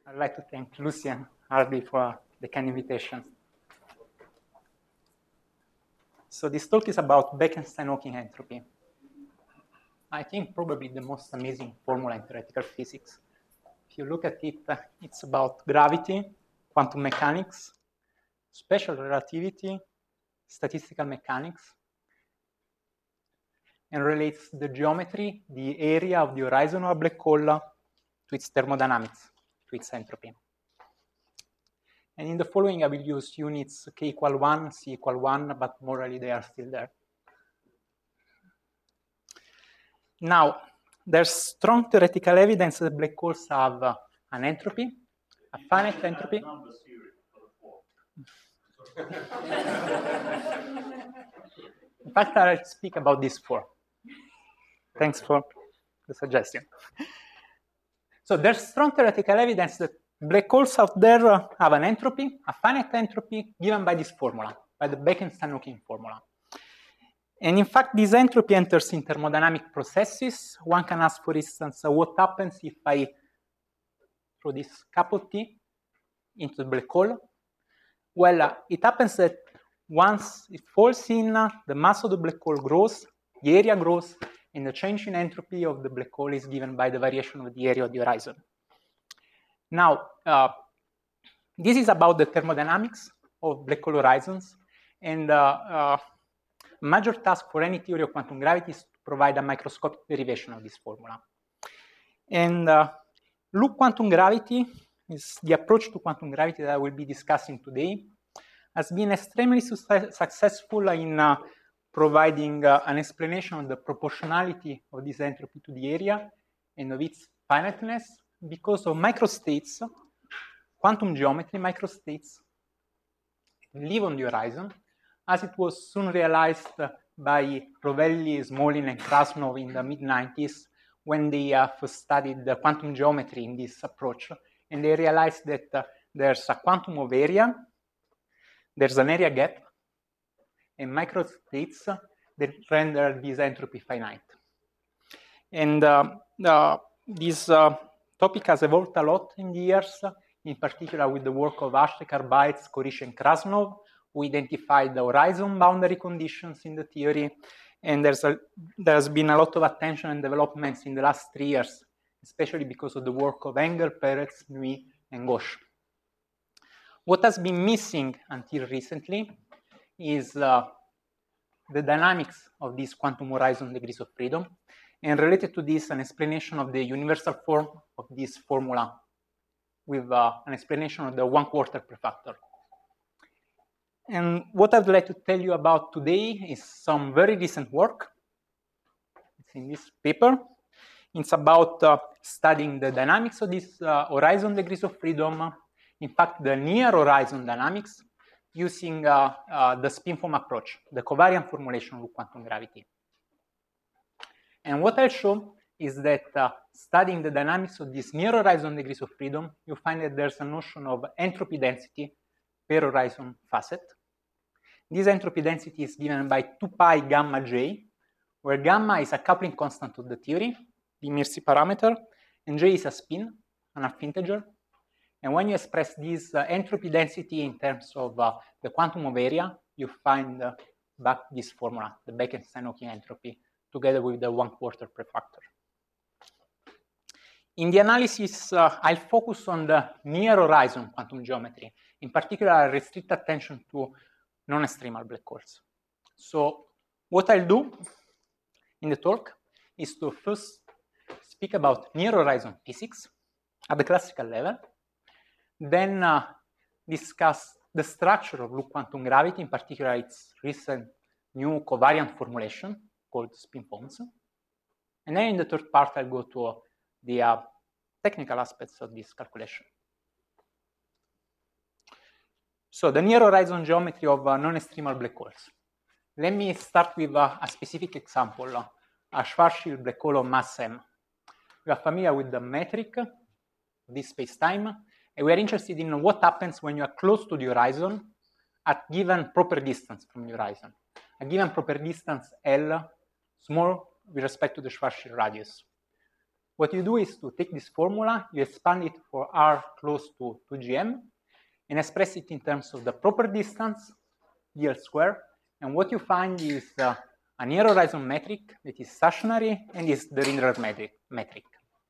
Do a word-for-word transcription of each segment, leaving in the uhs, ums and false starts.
I'd like to thank Lucy and Hardy for the kind invitation. So this talk is about Bekenstein-Hawking entropy. I think probably the most amazing formula in theoretical physics. If you look at it, uh, it's about gravity, quantum mechanics, special relativity, statistical mechanics, and relates the geometry, the area of the horizon of a black hole, to its thermodynamics, to its entropy. And in the following, I will use units k equal one, c equal one, but morally they are still there. Now, there's strong theoretical evidence that black holes have uh, an entropy, a finite entropy. In fact, I'll speak about these four. Thanks for the suggestion. So there's strong theoretical evidence that black holes out there uh, have an entropy, a finite entropy, given by this formula, by the Bekenstein-Hawking formula. And in fact, this entropy enters in thermodynamic processes. One can ask, for instance, uh, what happens if I throw this cathode T into the black hole? Well, uh, it happens that once it falls in, uh, the mass of the black hole grows, the area grows, and the change in entropy of the black hole is given by the variation of the area of the horizon. Now, uh, this is about the thermodynamics of black hole horizons, and uh, uh, major task for any theory of quantum gravity is to provide a microscopic derivation of this formula. And uh, loop quantum gravity is the approach to quantum gravity that I will be discussing today, has been extremely su successful in uh, providing uh, an explanation of the proportionality of this entropy to the area and of its finiteness because of microstates, quantum geometry microstates live on the horizon, as it was soon realized by Rovelli, Smolin, and Krasnov in the mid nineties when they uh, first studied the quantum geometry in this approach. And they realized that uh, there's a quantum of area, there's an area gap, and microstates that render this entropy finite. And uh, uh, this uh, topic has evolved a lot in the years, in particular with the work of Ashtekar, Baetz, Korish, and Krasnov, who identified the horizon boundary conditions in the theory. And there's, a, there's been a lot of attention and developments in the last three years, especially because of the work of Engel, Peretz, Nui, and Ghosh. What has been missing until recently is uh, the dynamics of these quantum horizon degrees of freedom, and related to this, an explanation of the universal form of this formula with uh, an explanation of the one quarter prefactor. And what I'd like to tell you about today is some very recent work. It's in this paper. It's about uh, studying the dynamics of these uh, horizon degrees of freedom, in fact, the near horizon dynamics, using uh, uh, the spin-foam approach, the covariant formulation of quantum gravity. And what I'll show is that uh, studying the dynamics of these near horizon degrees of freedom, you find that there's a notion of entropy density per horizon facet. This entropy density is given by two pi gamma j, where gamma is a coupling constant of the theory, the Mirci parameter, and j is a spin, an half integer. And when you express this uh, entropy density in terms of uh, the quantum of area, you find uh, back this formula, the Bekenstein-Hawking entropy, together with the one quarter prefactor. In the analysis, uh, I'll focus on the near horizon quantum geometry. In particular, I'll restrict attention to non-extremal black holes. So what I'll do in the talk is to first speak about near horizon physics at the classical level, then uh, discuss the structure of loop quantum gravity, in particular its recent new covariant formulation called spin-foams. And then in the third part, I'll go to uh, the uh, technical aspects of this calculation. So the near horizon geometry of uh, non-extremal black holes. Let me start with uh, a specific example, uh, a Schwarzschild black hole of mass m. We are familiar with the metric of this space-time, and we are interested in what happens when you are close to the horizon at given proper distance from the horizon. A given proper distance L, small with respect to the Schwarzschild radius. what you do is to take this formula, you expand it for r close to two G M, and express it in terms of the proper distance, d L squared, and what you find is uh, a near horizon metric that is stationary and is the Rindler metric. metric.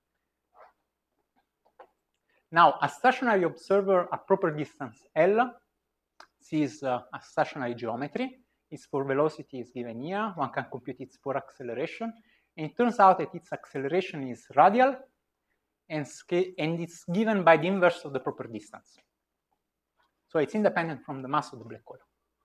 Now, a stationary observer at proper distance L sees uh, a stationary geometry. Its for velocity is given here. One can compute its for acceleration. And it turns out that its acceleration is radial and, and it's given by the inverse of the proper distance. So it's independent from the mass of the black hole.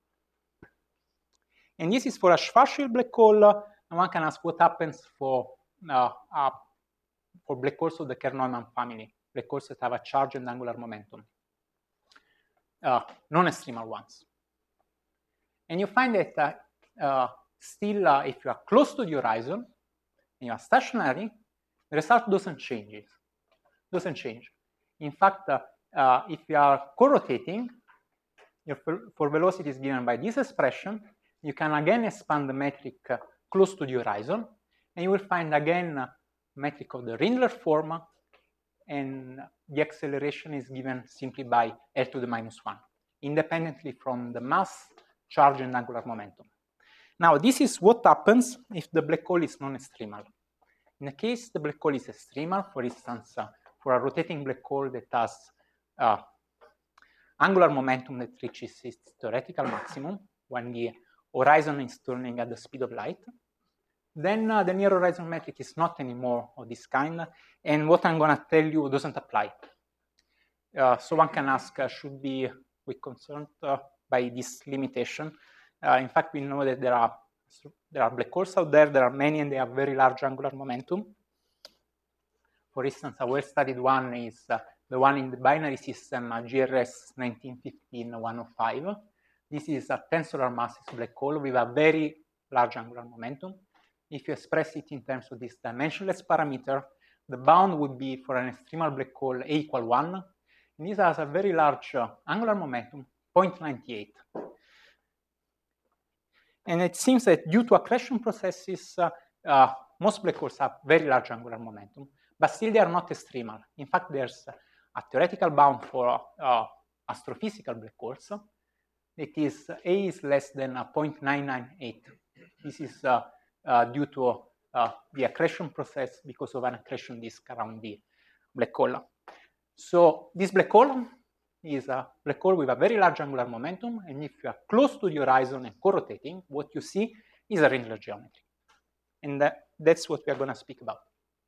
And this is for a Schwarzschild black hole. And one can ask what happens for, uh, uh, for black holes of the Kerr-Neumann family, black holes that have a charge and angular momentum, uh, non-extremal ones. And you find that uh, uh, still, uh, if you are close to the horizon and you are stationary, the result doesn't change. Doesn't change. In fact, uh, uh, if you are co-rotating, your for velocity is given by this expression. You can again expand the metric uh, close to the horizon, and you will find again a metric of the Rindler form, and the acceleration is given simply by L to the minus one, independently from the mass, charge, and angular momentum. Now, this is what happens if the black hole is non-extremal. In the case the black hole is extremal, for instance, uh, for a rotating black hole that has uh, angular momentum that reaches its theoretical maximum when the horizon is turning at the speed of light, then uh, the near horizon metric is not anymore of this kind, and what I'm going to tell you doesn't apply. Uh, so one can ask, uh, should be we concerned uh, by this limitation? Uh, in fact, we know that there are there are black holes out there. There are many, and they have very large angular momentum. For instance, a well-studied one is uh, the one in the binary system, uh, G R S nineteen fifteen dash one oh five. This is a ten solar masses black hole with a very large angular momentum. If you express it in terms of this dimensionless parameter, the bound would be for an extremal black hole A equal one. And this has a very large uh, angular momentum, zero point nine eight. And it seems that due to accretion processes, uh, uh, most black holes have very large angular momentum, but still they are not extremal. In fact, there's a theoretical bound for uh, astrophysical black holes. It is A is less than zero point nine nine eight. This is uh, uh, due to uh, the accretion process because of an accretion disk around the black hole. So this black hole is a black hole with a very large angular momentum, and if you are close to the horizon and co-rotating, what you see is a Rindler geometry. And that, that's what we are going to speak about.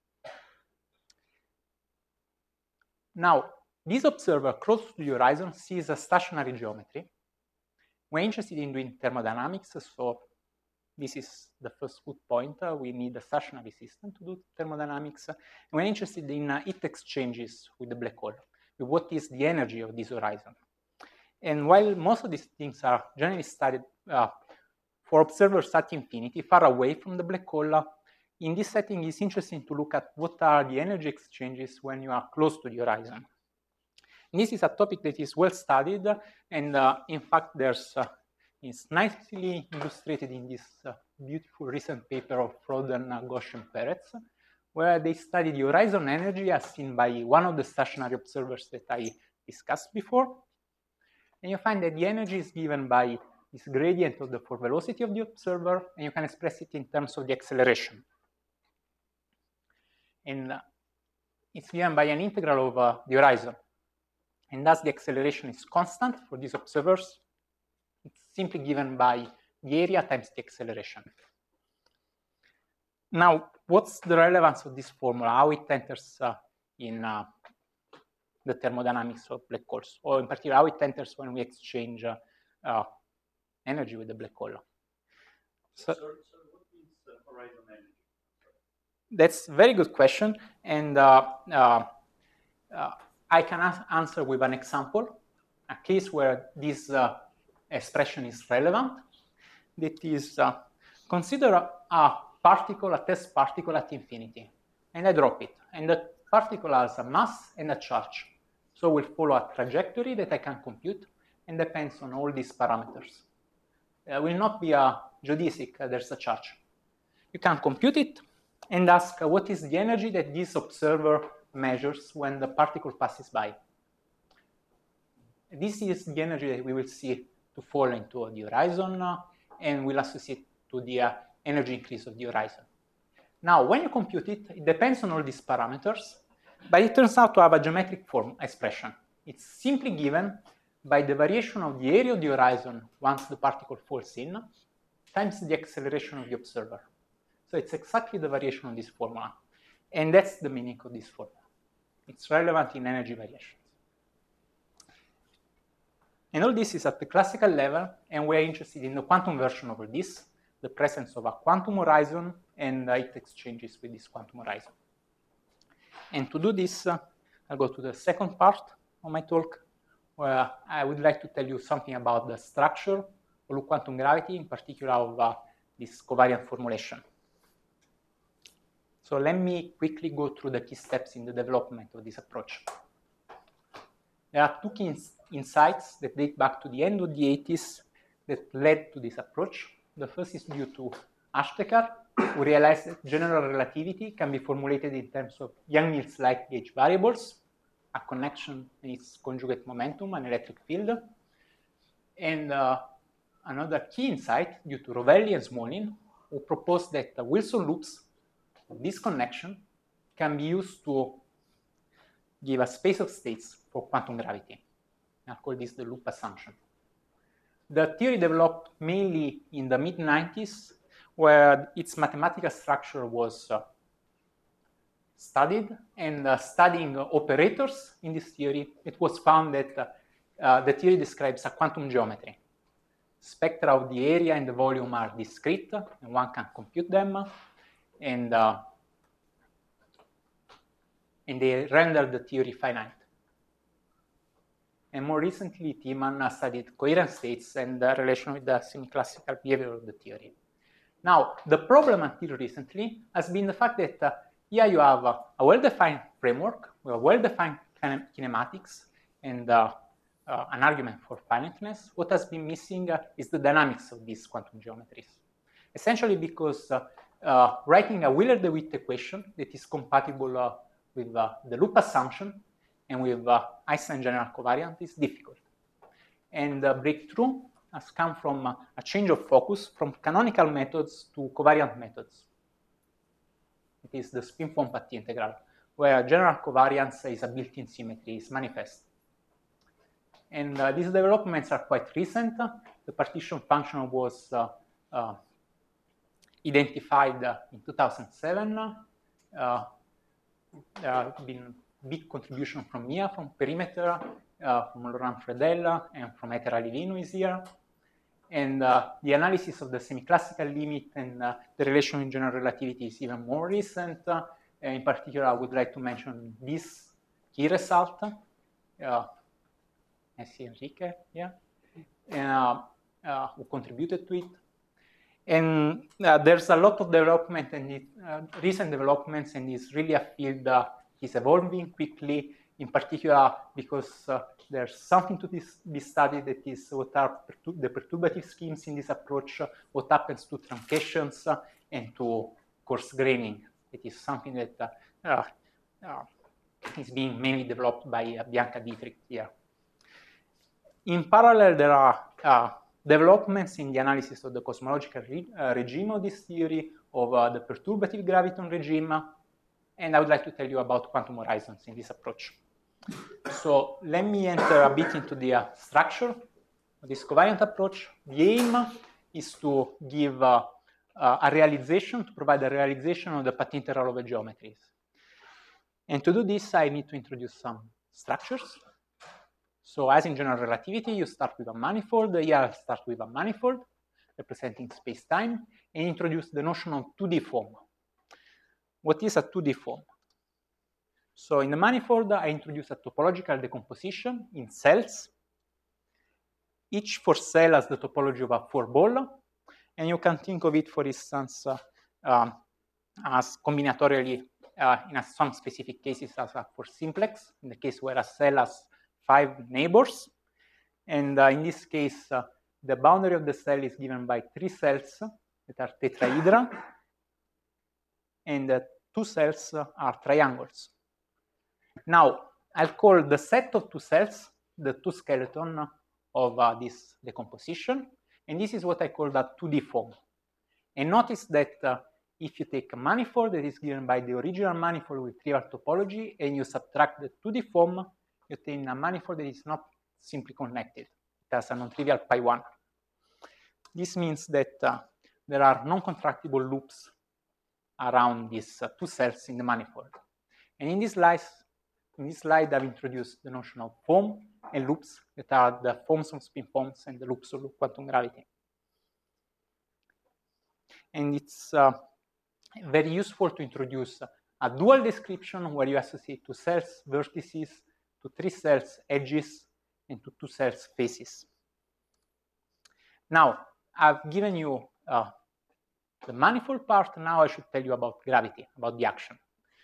Now, this observer close to the horizon sees a stationary geometry. We're interested in doing thermodynamics, so this is the first good point. Uh, we need a stationary system to do thermodynamics. And we're interested in uh, heat exchanges with the black hole, with what is the energy of this horizon. And while most of these things are generally studied uh, for observers at infinity, far away from the black hole, uh, in this setting it's interesting to look at what are the energy exchanges when you are close to the horizon. And this is a topic that is well studied, and uh, in fact there's uh, it's nicely illustrated in this uh, beautiful recent paper of Frodden, uh, Ghosh, and Peretz, where they studied the horizon energy as seen by one of the stationary observers that I discussed before. And you find that the energy is given by this gradient of the for velocity of the observer, and you can express it in terms of the acceleration. And uh, it's given by an integral of uh, the horizon. And thus the acceleration is constant for these observers. It's simply given by the area times the acceleration. Now, what's the relevance of this formula? How it enters uh, in uh, the thermodynamics of black holes, or in particular, how it enters when we exchange uh, uh, energy with the black hole? So, so, so what means uh, horizon energy? That's a very good question, and uh, uh, uh, I can answer with an example, a case where this uh, expression is relevant. That is, uh, consider a, a particle, a test particle at infinity, and I drop it. And the particle has a mass and a charge. So we'll follow a trajectory that I can compute and depends on all these parameters. It will not be a geodesic, uh, there's a charge. You can compute it, and ask uh, what is the energy that this observer measures when the particle passes by. This is the energy that we will see to fall into the horizon uh, and will associate to the uh, energy increase of the horizon. Now, when you compute it, it depends on all these parameters, but it turns out to have a geometric form expression. It's simply given by the variation of the area of the horizon once the particle falls in, times the acceleration of the observer. So it's exactly the variation of this formula. And that's the meaning of this formula. It's relevant in energy variations. And all this is at the classical level, and we're interested in the quantum version of all this, the presence of a quantum horizon and uh, its exchanges with this quantum horizon. And to do this, uh, I'll go to the second part of my talk, where I would like to tell you something about the structure of loop quantum gravity, in particular of uh, this covariant formulation. So let me quickly go through the key steps in the development of this approach. There are two key ins insights that date back to the end of the eighties that led to this approach. The first is due to Ashtekar, who realized that general relativity can be formulated in terms of Yang-Mills-like gauge variables, a connection and its conjugate momentum, an electric field. And uh, another key insight due to Rovelli and Smolin, who proposed that the Wilson loops of this connection can be used to give a space of states for quantum gravity. I'll call this the loop assumption. The theory developed mainly in the mid nineties, where its mathematical structure was uh, studied, and uh, studying uh, operators in this theory, it was found that uh, uh, the theory describes a quantum geometry. Spectra of the area and the volume are discrete, and one can compute them, and, uh, and they render the theory finite. And more recently, Tiemann uh, studied coherent states and the relation with the semi-classical behavior of the theory. Now, the problem until recently has been the fact that uh, here you have uh, a well-defined framework, with well-defined kine kinematics, and uh, uh, an argument for finiteness. What has been missing uh, is the dynamics of these quantum geometries. Essentially because uh, uh, writing a Wheeler-DeWitt equation that is compatible uh, with uh, the loop assumption and with uh, Einstein general covariant is difficult. And the breakthrough has come from uh, a change of focus from canonical methods to covariant methods. It is the spin-form Paty integral, where general covariance is a built-in symmetry, is manifest. And uh, these developments are quite recent. The partition function was uh, uh, identified uh, in two thousand seven. Uh, there have been big contribution from Mia, from Perimeter, uh, from Laurent Fredel, and from Heather Alivino is here. And uh, the analysis of the semi-classical limit and uh, the relation in general relativity is even more recent. Uh, in particular, I would like to mention this key result. Uh, I see Enrique here, uh, uh, who contributed to it. And uh, there's a lot of development and it, uh, recent developments, and it's really a field that is evolving quickly, in particular because uh, there's something to this, this study that is what are pertur the perturbative schemes in this approach, uh, what happens to truncations uh, and to coarse graining. It is something that uh, uh, uh, is being mainly developed by uh, Bianca Dietrich here. In parallel, there are uh, developments in the analysis of the cosmological re uh, regime of this theory, of uh, the perturbative graviton regime, and I would like to tell you about quantum horizons in this approach. So let me enter a bit into the uh, structure of this covariant approach. The aim is to give uh, uh, a realization, to provide a realization of the Paty integral over geometries. And to do this, I need to introduce some structures. So as in general relativity, you start with a manifold. Here I'll start with a manifold representing space-time and introduce the notion of two D form. What is a two D form? So in the manifold, I introduce a topological decomposition in cells. Each four cell has the topology of a four ball, and you can think of it, for instance, uh, um, as combinatorially, uh, in a, some specific cases, as a four simplex, in the case where a cell has five neighbors. And uh, in this case, uh, the boundary of the cell is given by three cells that are tetrahedral. and the two cells are triangles. Now, I'll call the set of two cells the two skeleton of uh, this decomposition, and this is what I call the two D form. And notice that uh, if you take a manifold that is given by the original manifold with trivial topology and you subtract the two D form, you obtain a manifold that is not simply connected. It has a non-trivial pi one. This means that uh, there are non-contractible loops around these uh, two cells in the manifold. And in this slide, in this slide, I've introduced the notion of form and loops that are the forms of spin forms and the loops of loop quantum gravity. And it's uh, very useful to introduce a dual description where you associate two cells vertices, to three cells edges, and to two cells faces. Now, I've given you uh, the manifold part. Now I should tell you about gravity, about the action.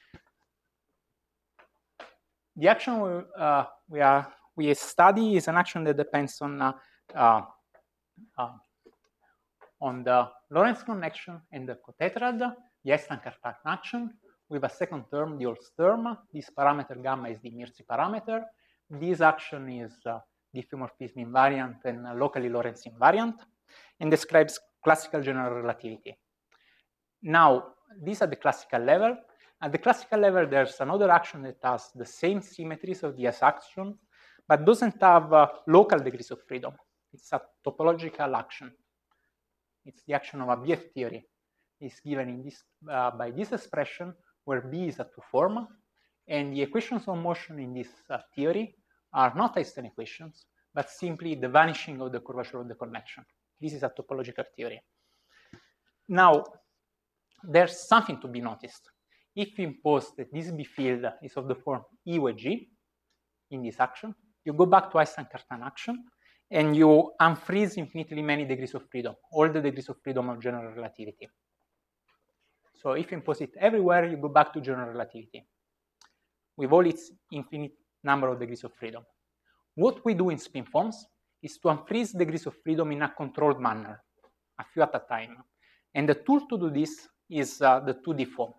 The action we, uh, we, are, we study is an action that depends on, uh, uh, uh, on the Lorentz connection and the cotetrad, the Einstein-Cartan action, with a second term, the Holst term. This parameter gamma is the Mirzi parameter. This action is uh, diffeomorphism invariant and uh, locally Lorentz invariant, and describes classical general relativity. Now, these are the classical level. At the classical level, there's another action that has the same symmetries of the S action, but doesn't have uh, local degrees of freedom. It's a topological action. It's the action of a B F theory. It's given in this, uh, by this expression, where B is a two form, and the equations of motion in this uh, theory are not Einstein equations, but simply the vanishing of the curvature of the connection. This is a topological theory. Now, there's something to be noticed. If you impose that this B field is of the form E with G in this action, you go back to Einstein-Cartan action, and you unfreeze infinitely many degrees of freedom, all the degrees of freedom of general relativity. So if you impose it everywhere, you go back to general relativity with all its infinite number of degrees of freedom. What we do in spin forms is to unfreeze degrees of freedom in a controlled manner, a few at a time. And the tool to do this is uh, the two D form.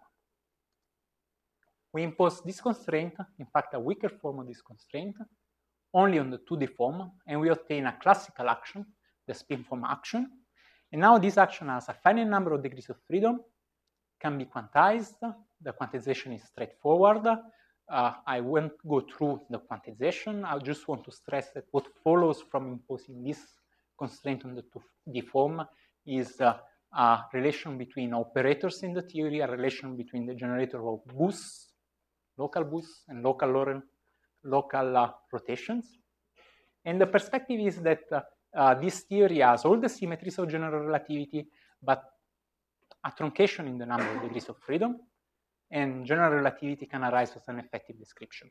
We impose this constraint, in fact, a weaker form of this constraint, only on the two D form, and we obtain a classical action, the spin form action. And now this action has a finite number of degrees of freedom, can be quantized. The quantization is straightforward. Uh, I won't go through the quantization. I just want to stress that what follows from imposing this constraint on the two D form is uh, a relation between operators in the theory, a relation between the generator of boosts, local boosts, and local Lorentz, local uh, rotations. And the perspective is that uh, uh, this theory has all the symmetries of general relativity, but a truncation in the number of degrees of freedom, and general relativity can arise as an effective description.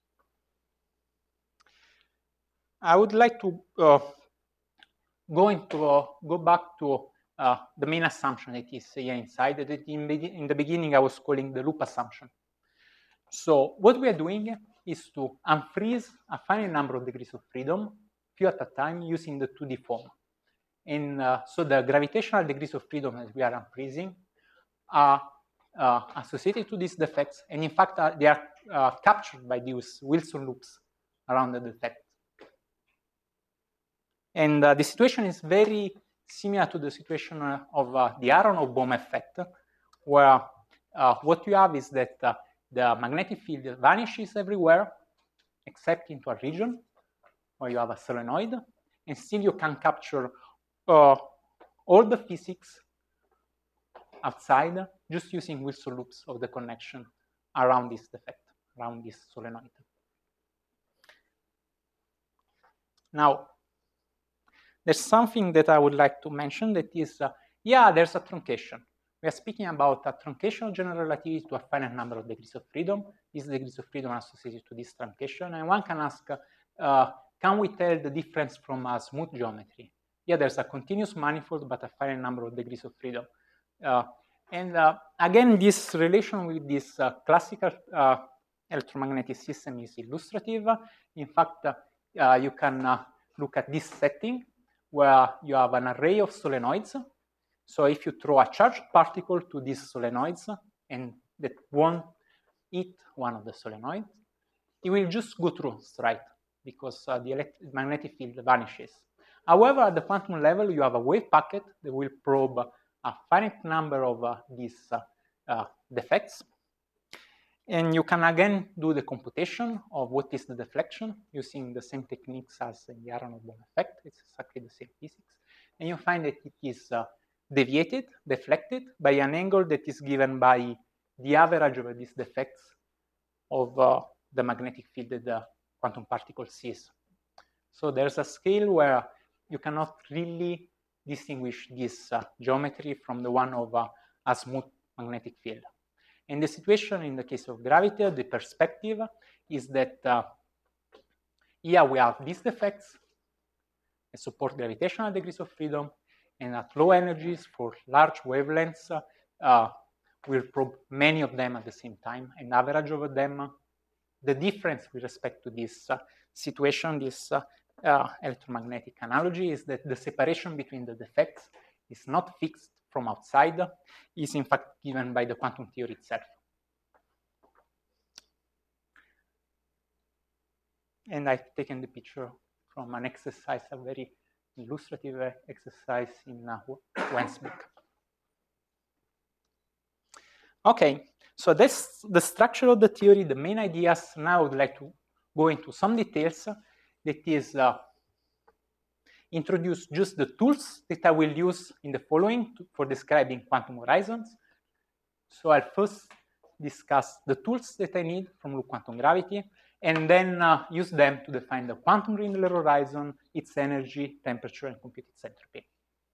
I would like to uh, go into uh, go back to uh, the main assumption that is here inside, that in, in the beginning I was calling the loop assumption. So what we are doing is to unfreeze a finite number of degrees of freedom, few at a time, using the two D form. And uh, so the gravitational degrees of freedom that we are unfreezing are uh, associated to these defects, and in fact uh, they are uh, captured by these Wilson loops around the defect. And uh, the situation is very similar to the situation uh, of uh, the Aharonov-Bohm effect, where uh, what you have is that uh, the magnetic field vanishes everywhere except into a region where you have a solenoid, and still you can capture uh, all the physics outside just using Wilson loops of the connection around this defect, around this solenoid. Now, there's something that I would like to mention that is, uh, yeah, there's a truncation. We are speaking about a truncation of general relativity to a finite number of degrees of freedom. These degrees of freedom are associated to this truncation. And one can ask, uh, can we tell the difference from a smooth geometry? Yeah, there's a continuous manifold, but a finite number of degrees of freedom. Uh, and uh, again, this relation with this uh, classical uh, electromagnetic system is illustrative. In fact, uh, uh, you can uh, look at this setting where you have an array of solenoids. So if you throw a charged particle to these solenoids and that won't hit one of the solenoids, it will just go through straight because uh, the magnetic field vanishes. However, at the quantum level, you have a wave packet that will probe a finite number of uh, these uh, uh, defects. And you can again do the computation of what is the deflection using the same techniques as in the Aharonov-Bohm effect. It's exactly the same physics. And you find that it is uh, deviated, deflected by an angle that is given by the average of these defects of uh, the magnetic field that the quantum particle sees. So there's a scale where you cannot really distinguish this uh, geometry from the one of uh, a smooth magnetic field. And the situation in the case of gravity, the perspective is that uh, here we have these defects that support gravitational degrees of freedom, and at low energies for large wavelengths, uh, uh, we'll probe many of them at the same time, and average over them. The difference with respect to this uh, situation, this uh, uh, electromagnetic analogy, is that the separation between the defects is not fixed from outside, is in fact given by the quantum theory itself. And I've taken the picture from an exercise, a very illustrative exercise in uh, Wendt's book. Okay, so that's the structure of the theory, the main ideas. Now I would like to go into some details. That is, uh, introduce just the tools that I will use in the following to, for describing quantum horizons. So I'll first discuss the tools that I need from loop quantum gravity, and then uh, use them to define the quantum Rindler horizon, its energy, temperature, and compute its entropy.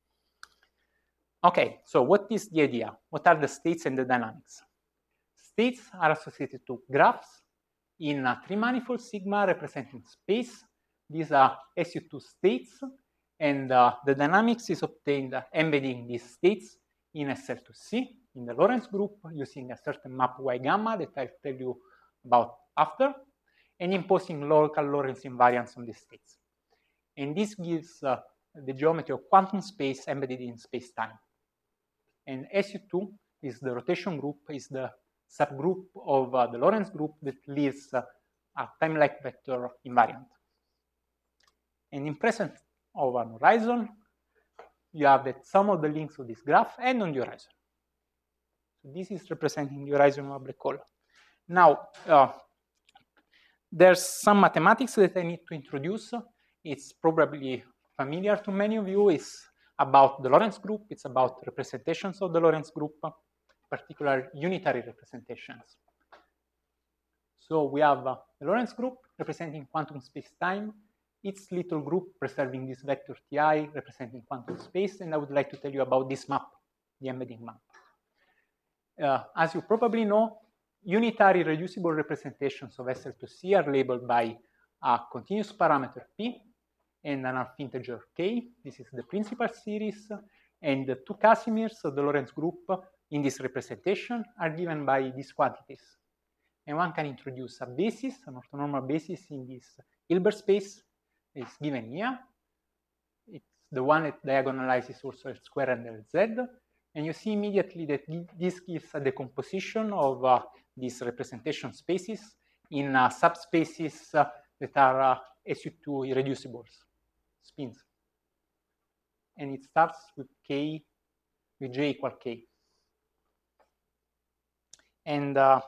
Okay, so what is the idea? What are the states and the dynamics? States are associated to graphs in a three-manifold sigma representing space. These are S U two states, and uh, the dynamics is obtained uh, embedding these states in S L two C in the Lorentz group using a certain map Y gamma that I'll tell you about after, and imposing local Lorentz invariance on these states. And this gives uh, the geometry of quantum space embedded in space-time. And S U two is the rotation group, is the subgroup of uh, the Lorentz group that leaves uh, a time-like vector invariant. And in presence of an horizon, you have that some of the links of this graph end on the horizon. So this is representing the horizon of a black hole. Now, uh, there's some mathematics that I need to introduce. It's probably familiar to many of you. It's about the Lorentz group. It's about representations of the Lorentz group, particular unitary representations. So we have uh, the Lorentz group representing quantum space-time, its little group preserving this vector Ti representing quantum space, and I would like to tell you about this map, the embedding map. Uh, as you probably know, unitary reducible representations of S L two C are labeled by a continuous parameter P and an half integer K. This is the principal series, and the two Casimirs of the Lorentz group in this representation are given by these quantities. And one can introduce a basis, an orthonormal basis in this Hilbert space. It's given here. It's the one that diagonalizes also L square and L Z. And you see immediately that this gives a decomposition of uh, these representation spaces in uh, subspaces uh, that are uh, S U two irreducibles, spins. And it starts with K, with J equal K. And uh,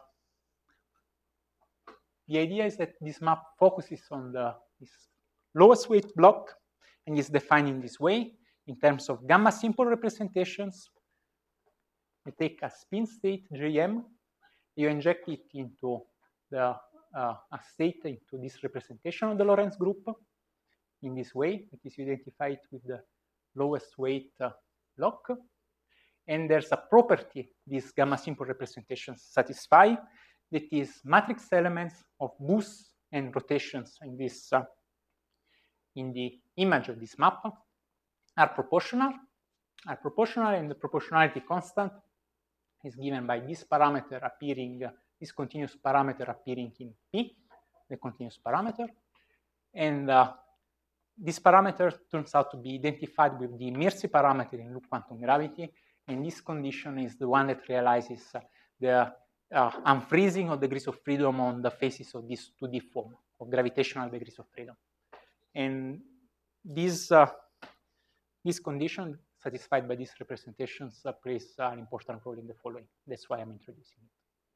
the idea is that this map focuses on the this lowest weight block and is defined in this way in terms of gamma simple representations. You take a spin state J M, you inject it into the uh, a state into this representation of the Lorentz group in this way. It is identified with the lowest weight uh, block. And there's a property these gamma simple representations satisfy, that is matrix elements of boosts and rotations in this uh, in the image of this map are proportional, are proportional, and the proportionality constant is given by this parameter appearing, uh, this continuous parameter appearing in P, the continuous parameter. And uh, this parameter turns out to be identified with the Mirci parameter in loop quantum gravity. And this condition is the one that realizes uh, the uh, unfreezing of degrees of freedom on the faces of this two D form of gravitational degrees of freedom. And this, uh, this condition satisfied by these representations uh, plays an important role in the following. That's why I'm introducing it.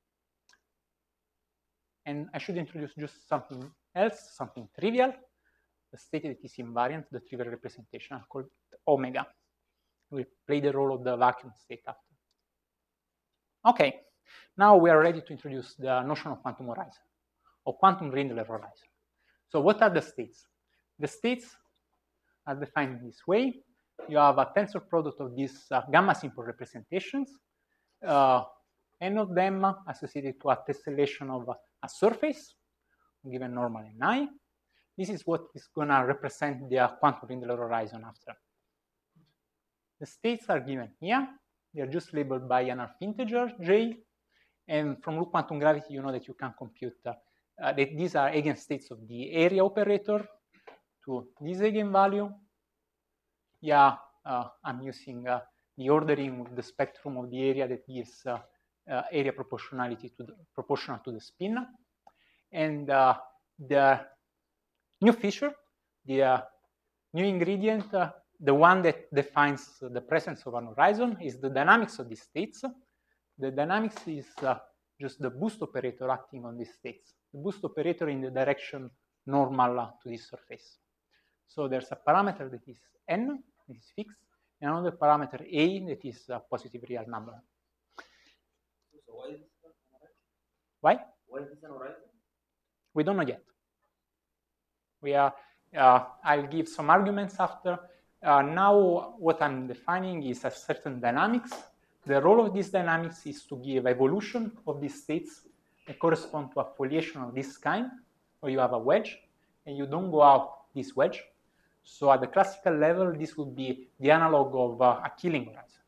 And I should introduce just something else, something trivial. The state that is invariant, the trivial representation called omega. We'll play the role of the vacuum state after. Okay, now we are ready to introduce the notion of quantum horizon, or quantum Rindler horizon. So what are the states? The states are defined in this way. You have a tensor product of these uh, gamma simple representations, uh, n of them associated to a tessellation of a, a surface, given normal and I. This is what is going to represent the uh, quantum Rindler horizon after. The states are given here. They are just labeled by an half integer, j. And from loop quantum gravity, you know that you can compute uh, uh, that these are eigenstates of the area operator to this eigenvalue. Yeah, uh, I'm using uh, the ordering of the spectrum of the area that gives uh, uh, area proportionality to the, proportional to the spin. And uh, the new feature, the uh, new ingredient, uh, the one that defines the presence of an horizon, is the dynamics of these states. The dynamics is uh, just the boost operator acting on these states. The boost operator in the direction normal uh, to this surface. So there's a parameter that is n, that is fixed, and another parameter a that is a positive real number. So why is this an horizon? Why? Why is this an horizon? We don't know yet. We are, uh, I'll give some arguments after. Uh, now what I'm defining is a certain dynamics. The role of this dynamics is to give evolution of these states that correspond to a foliation of this kind, where you have a wedge, and you don't go out this wedge. So at the classical level, this would be the analog of uh, a killing horizon.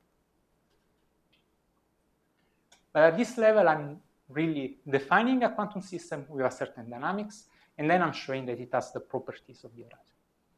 But at this level, I'm really defining a quantum system with a certain dynamics, and then I'm showing that it has the properties of the horizon.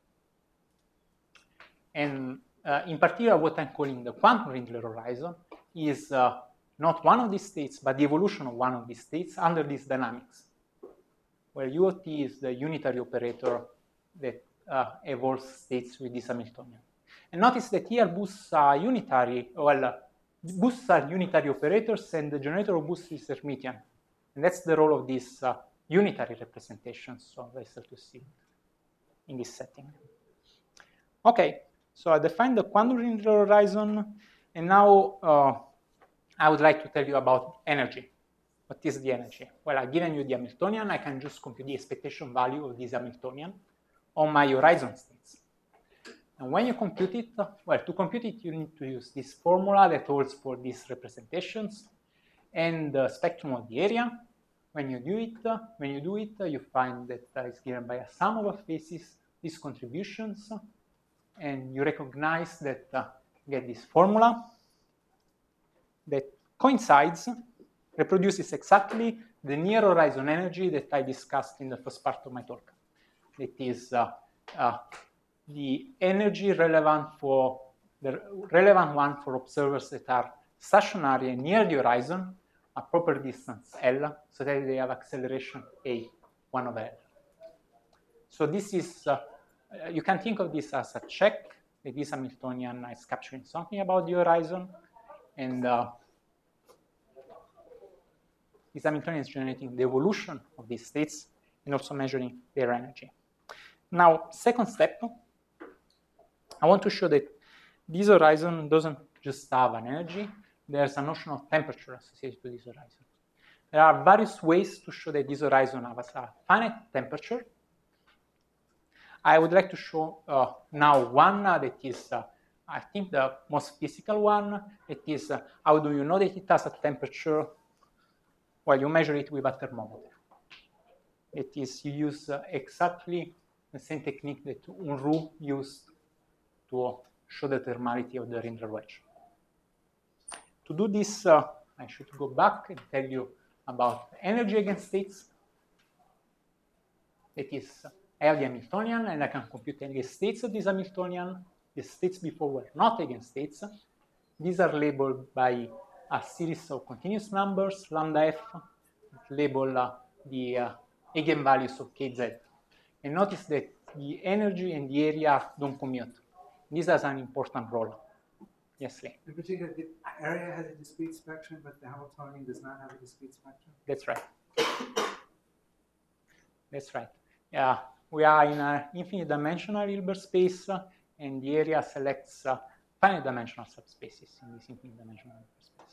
And uh, in particular, what I'm calling the quantum Rindler horizon is uh, not one of these states, but the evolution of one of these states under these dynamics, where U O T is the unitary operator that uh, evolves states with this Hamiltonian. And notice that here boosts are unitary, well, uh, boosts are unitary operators, and the generator of boosts is Hermitian. And that's the role of these uh, unitary representations of S L two C in this setting. Okay, so I defined the quantum Rindler horizon, and now uh, I would like to tell you about energy. What is the energy? Well, I've given you the Hamiltonian. I can just compute the expectation value of this Hamiltonian on my horizon states. And when you compute it, well, to compute it, you need to use this formula that holds for these representations and the spectrum of the area. When you do it, when you do it, you find that uh, it's given by a sum of faces, these contributions, and you recognize that uh, you get this formula that coincides, reproduces exactly the near horizon energy that I discussed in the first part of my talk. It is uh, uh, the energy relevant for the relevant one for observers that are stationary and near the horizon, a proper distance L, so that they have acceleration A, one over L. So this is, uh, you can think of this as a check that this Hamiltonian is capturing something about the horizon, and uh, this Hamiltonian is generating the evolution of these states and also measuring their energy. Now, second step, I want to show that this horizon doesn't just have an energy. There's a notion of temperature associated to this horizon. There are various ways to show that this horizon has a finite temperature. I would like to show uh, now one uh, that is, uh, I think, the most physical one. It is, uh, how do you know that it has a temperature? Well, you measure it with a thermometer. It is, you use uh, exactly the same technique that Unruh used to show the thermality of the Rindler wedge. To do this, uh, I should go back and tell you about energy eigenstates. It is, I have the Hamiltonian, and I can compute the eigenstates of this Hamiltonian. The states before were not eigenstates. These are labeled by a series of continuous numbers, lambda f, that label uh, the uh, eigenvalues of kz. And notice that the energy and the area don't commute. This has an important role. Yes, Lee? In particular, the area has a discrete spectrum, but the Hamiltonian does not have a discrete spectrum. That's right. That's right. Yeah, we are in an infinite dimensional Hilbert space, uh, and the area selects uh, finite dimensional subspaces in this infinite dimensional Hilbert space.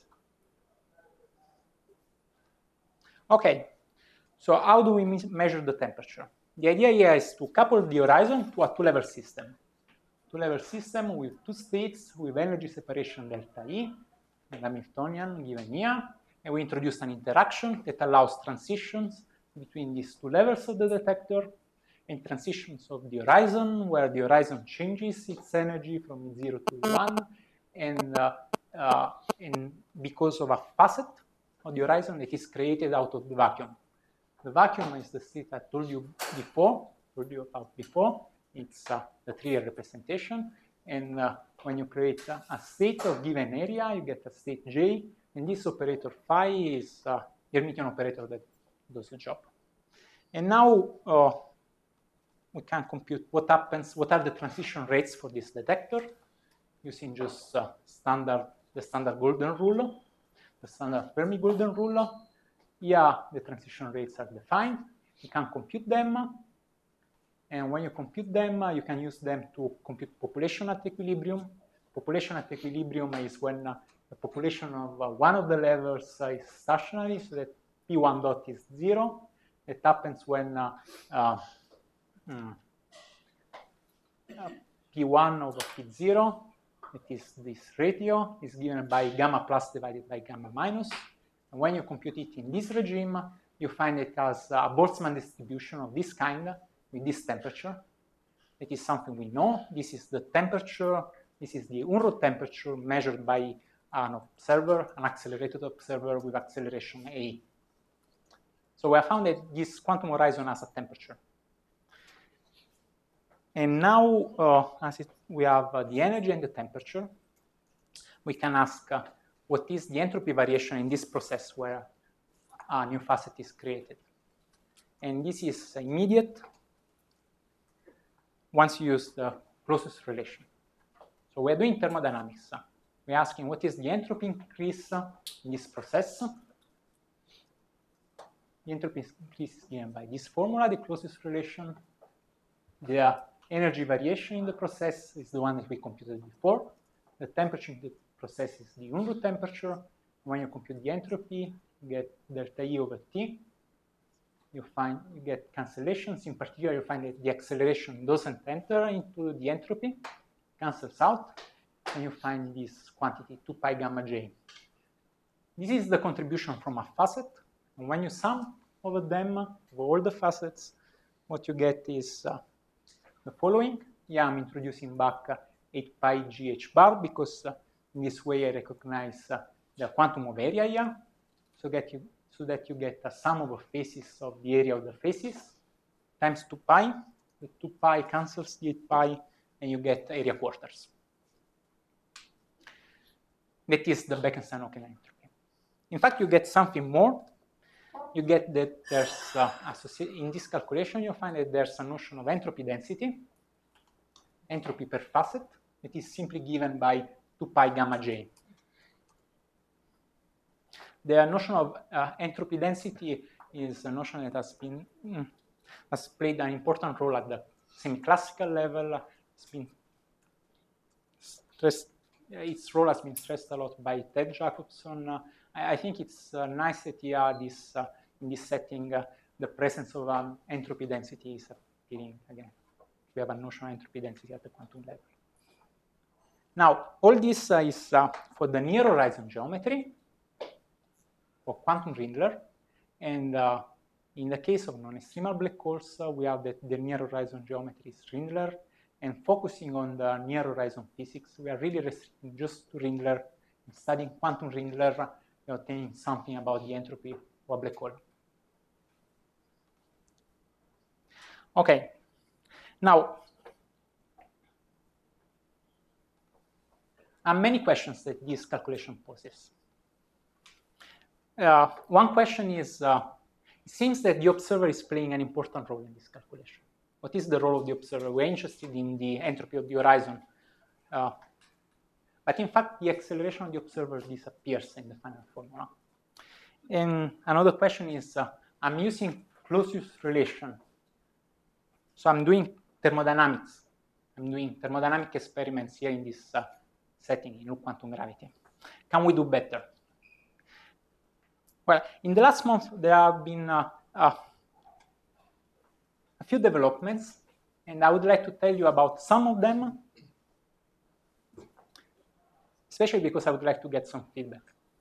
Okay, so how do we measure the temperature? The idea here is to couple the horizon to a two-level system. Two-level system with two states with energy separation delta E, and Hamiltonian given here, and we introduce an interaction that allows transitions between these two levels of the detector, and transitions of the horizon, where the horizon changes its energy from zero to one, and, uh, uh, and because of a facet of the horizon that is created out of the vacuum. The vacuum is the state I told you before, told you about before. It's uh, the three-year representation, and uh, when you create a, a state of given area, you get a state J, and this operator phi is uh, the Hermitian operator that does the job. And now uh, we can compute what happens, what are the transition rates for this detector, using just uh, standard, the standard golden rule, the standard Fermi golden rule. Here, the transition rates are defined. You can compute them. And when you compute them, uh, you can use them to compute population at equilibrium. Population at equilibrium is when uh, the population of uh, one of the levels uh, is stationary, so that P one dot is zero. It happens when uh, uh, mm, uh, P one over P zero, it is this ratio, is given by gamma plus divided by gamma minus. And when you compute it in this regime, you find it has a Boltzmann distribution of this kind with this temperature. It is something we know. This is the temperature, this is the Unruh temperature measured by an observer, an accelerated observer with acceleration A. So we have found that this quantum horizon has a temperature. And now, uh, as it, we have uh, the energy and the temperature, we can ask uh, what is the entropy variation in this process where a new facet is created. And this is immediate once you use the closest relation. So we're doing thermodynamics. We're asking what is the entropy increase in this process. The entropy increase is given by this formula, the closest relation. The energy variation in the process is the one that we computed before. The temperature in the process is the Unruh temperature. When you compute the entropy, you get delta E over T. You find you get cancellations. In particular, you find that the acceleration doesn't enter into the entropy, cancels out, and you find this quantity two pi gamma j. This is the contribution from a facet. And when you sum over them, over all the facets, what you get is uh, the following. Yeah, I'm introducing back uh, eight pi g h bar because uh, in this way I recognize uh, the quantum of area here, so get you so that you get a sum of the faces of the area of the faces times two pi. The two pi cancels the eight pi, and you get area quarters. That is the Bekenstein-Okena entropy. In fact, you get something more. You get that there's, uh, in this calculation, you find that there's a notion of entropy density, entropy per facet, that is simply given by two pi gamma j. The notion of uh, entropy density is a notion that has been mm, has played an important role at the semi-classical level. It's been stressed, its role has been stressed a lot by Ted Jacobson. Uh, I, I think it's uh, nice that here this uh, in this setting uh, the presence of um, entropy density is appearing again. We have a notion of entropy density at the quantum level. Now, all this uh, is uh, for the near horizon geometry for quantum Rindler, and uh, in the case of non-extremal black holes, uh, we have that the near horizon geometry is Rindler, and focusing on the near horizon physics, we are really restricting just to Rindler. And studying quantum Rindler, we are obtaining something about the entropy of a black hole. Okay, now, there are many questions that this calculation poses. uh, one question is, uh, it seems that the observer is playing an important role in this calculation. What is the role of the observer? We're interested in the entropy of the horizon. Uh, but in fact, the acceleration of the observer disappears in the final formula. And another question is, uh, I'm using closest relation. So I'm doing thermodynamics. I'm doing thermodynamic experiments here in this uh, setting, in loop quantum gravity. Can we do better? Well, in the last month, there have been uh, uh, a few developments, and I would like to tell you about some of them, especially because I would like to get some feedback.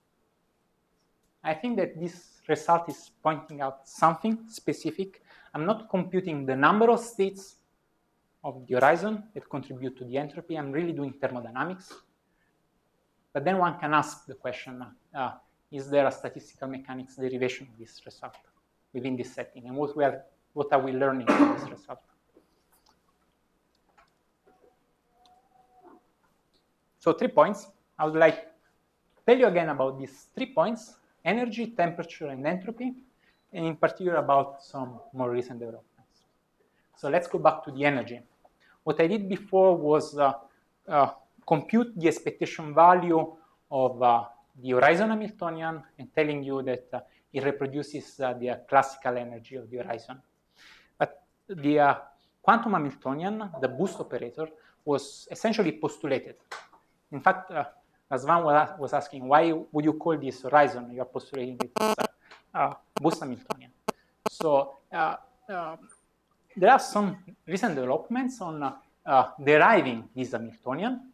I think that this result is pointing out something specific. I'm not computing the number of states of the horizon that contribute to the entropy. I'm really doing thermodynamics. But then one can ask the question, uh, is there a statistical mechanics derivation of this result within this setting? And what, we are, what are we learning from this result? So three points. I would like to tell you again about these three points: energy, temperature, and entropy, and in particular about some more recent developments. So let's go back to the energy. What I did before was uh, uh, compute the expectation value of uh, the horizon Hamiltonian and telling you that uh, it reproduces uh, the uh, classical energy of the horizon. But the uh, quantum Hamiltonian, the boost operator, was essentially postulated. In fact, uh, Razvan was asking, why would you call this horizon? You are postulating it as a uh, boost Hamiltonian. So uh, uh, there are some recent developments on uh, uh, deriving this Hamiltonian.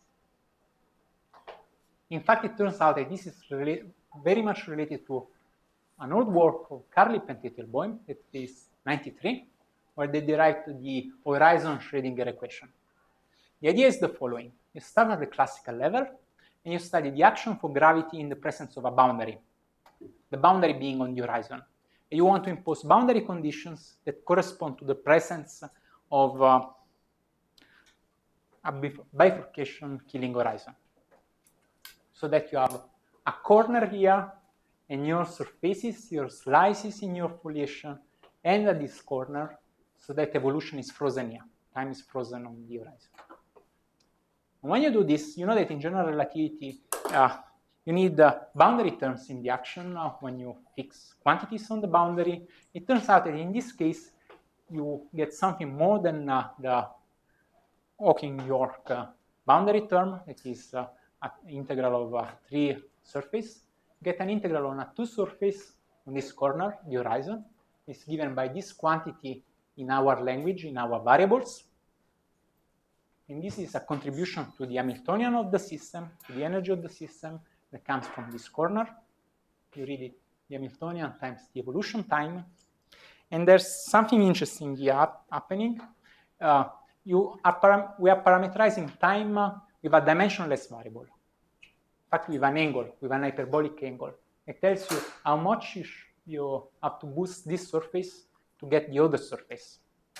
In fact, it turns out that this is very much related to an old work of Karlip and Teitelboim, that is ninety-three, where they derived the horizon Schrödinger equation. The idea is the following. You start at the classical level, and you study the action for gravity in the presence of a boundary, the boundary being on the horizon. And you want to impose boundary conditions that correspond to the presence of uh, a bifurcation killing horizon. So that you have a corner here, and your surfaces, your slices in your foliation end at this corner, so that evolution is frozen here. Time is frozen on the horizon. And when you do this, you know that in general relativity, uh, you need uh, boundary terms in the action uh, when you fix quantities on the boundary. It turns out that in this case, you get something more than uh, the Hawking-York uh, boundary term, that is uh, an integral of uh, three surface. Get an integral on a two surface on this corner, the horizon. It's given by this quantity in our language, in our variables. And this is a contribution to the Hamiltonian of the system, to the energy of the system that comes from this corner. You read it, the Hamiltonian times the evolution time. And there's something interesting here happening. Uh, you are we are parameterizing time uh, with a dimensionless variable. In fact, with an angle, with an hyperbolic angle. It tells you how much you, you have to boost this surface to get the other surface.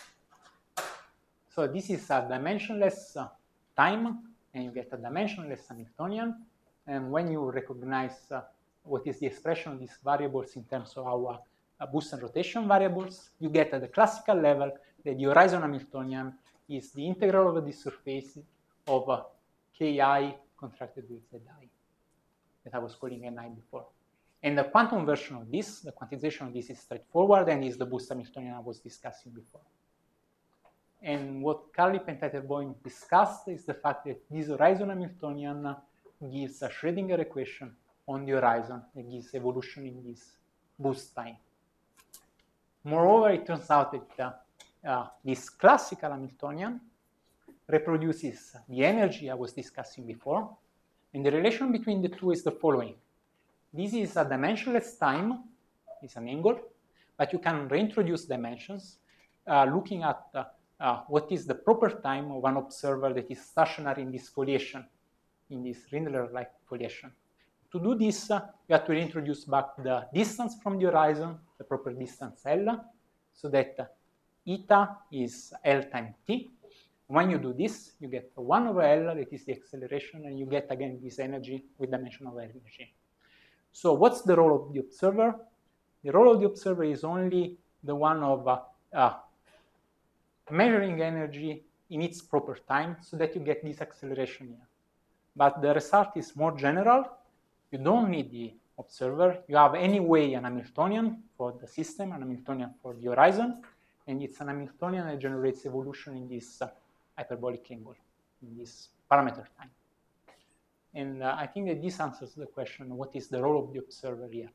So this is a dimensionless uh, time, and you get a dimensionless Hamiltonian. And when you recognize uh, what is the expression of these variables in terms of our uh, boost and rotation variables, you get at the classical level that the horizon Hamiltonian is the integral of the surface of uh, Ki contracted with Zi that I was calling Ni before. And the quantum version of this, the quantization of this is straightforward and is the boost Hamiltonian I was discussing before. And what Karlip and Teitelboim discussed is the fact that this horizon Hamiltonian gives a Schrödinger equation on the horizon that gives evolution in this boost time. Moreover, it turns out that uh, uh, this classical Hamiltonian reproduces the energy I was discussing before. And the relation between the two is the following. This is a dimensionless time, it's an angle, but you can reintroduce dimensions uh, looking at uh, uh, what is the proper time of an observer that is stationary in this foliation, in this Rindler-like foliation. To do this, uh, you have to reintroduce back the distance from the horizon, the proper distance L, so that uh, eta is L times t. When you do this, you get one over L, that is the acceleration, and you get again this energy with dimension of energy. So what's the role of the observer? The role of the observer is only the one of uh, uh, measuring energy in its proper time so that you get this acceleration here. But the result is more general. You don't need the observer. You have anyway an Hamiltonian for the system, an Hamiltonian for the horizon, and it's an Hamiltonian that generates evolution in this uh, hyperbolic angle, in this parameter time. And uh, I think that this answers the question, what is the role of the observer here?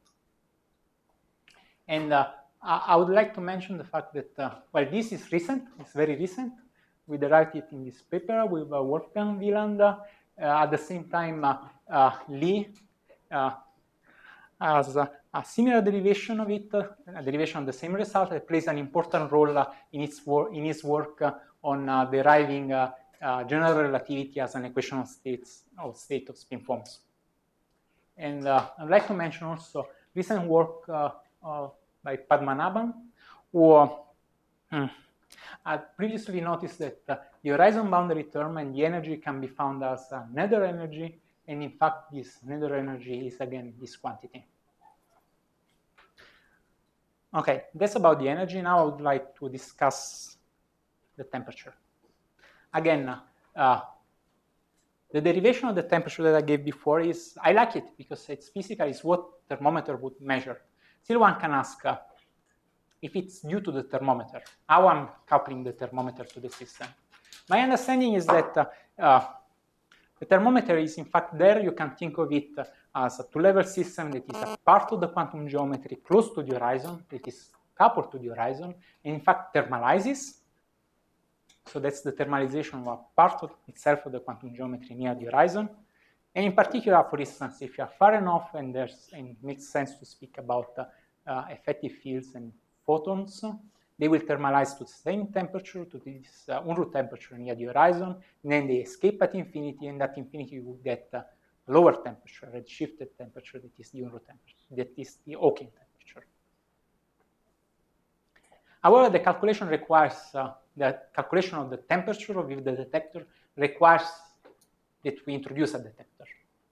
And uh, I, I would like to mention the fact that, uh, well, this is recent, it's very recent. We derived it in this paper with uh, Wolfgang Wieland. Uh, at the same time, uh, uh, Lee uh, has uh, a similar derivation of it, uh, a derivation of the same result that plays an important role uh, in, its wor in his work uh, on uh, deriving uh, uh, general relativity as an equation of states of state of spin forms. And uh, I'd like to mention also recent work uh, uh, by Padmanabhan, who uh, hmm, had previously noticed that uh, the horizon boundary term and the energy can be found as a nether energy, and in fact, this nether energy is again this quantity. Okay, that's about the energy. Now I would like to discuss the temperature. Again, uh, the derivation of the temperature that I gave before is, I like it because it's physical, it's what thermometer would measure. Still one can ask uh, if it's due to the thermometer, how I'm coupling the thermometer to the system. My understanding is that uh, uh, the thermometer is in fact there. You can think of it as a two-level system that is a part of the quantum geometry close to the horizon, that is coupled to the horizon, and in fact thermalizes. So that's the thermalization of a part of itself of the quantum geometry near the horizon. And in particular, for instance, if you are far enough and, there's, and it makes sense to speak about uh, uh, effective fields and photons, they will thermalize to the same temperature, to this uh, Unruh temperature near the horizon, and then they escape at infinity, and at infinity you will get a lower temperature, a redshifted temperature that is the Unruh temperature, that is the Hawking temperature. However, the calculation requires, uh, the calculation of the temperature of the detector requires that we introduce a detector.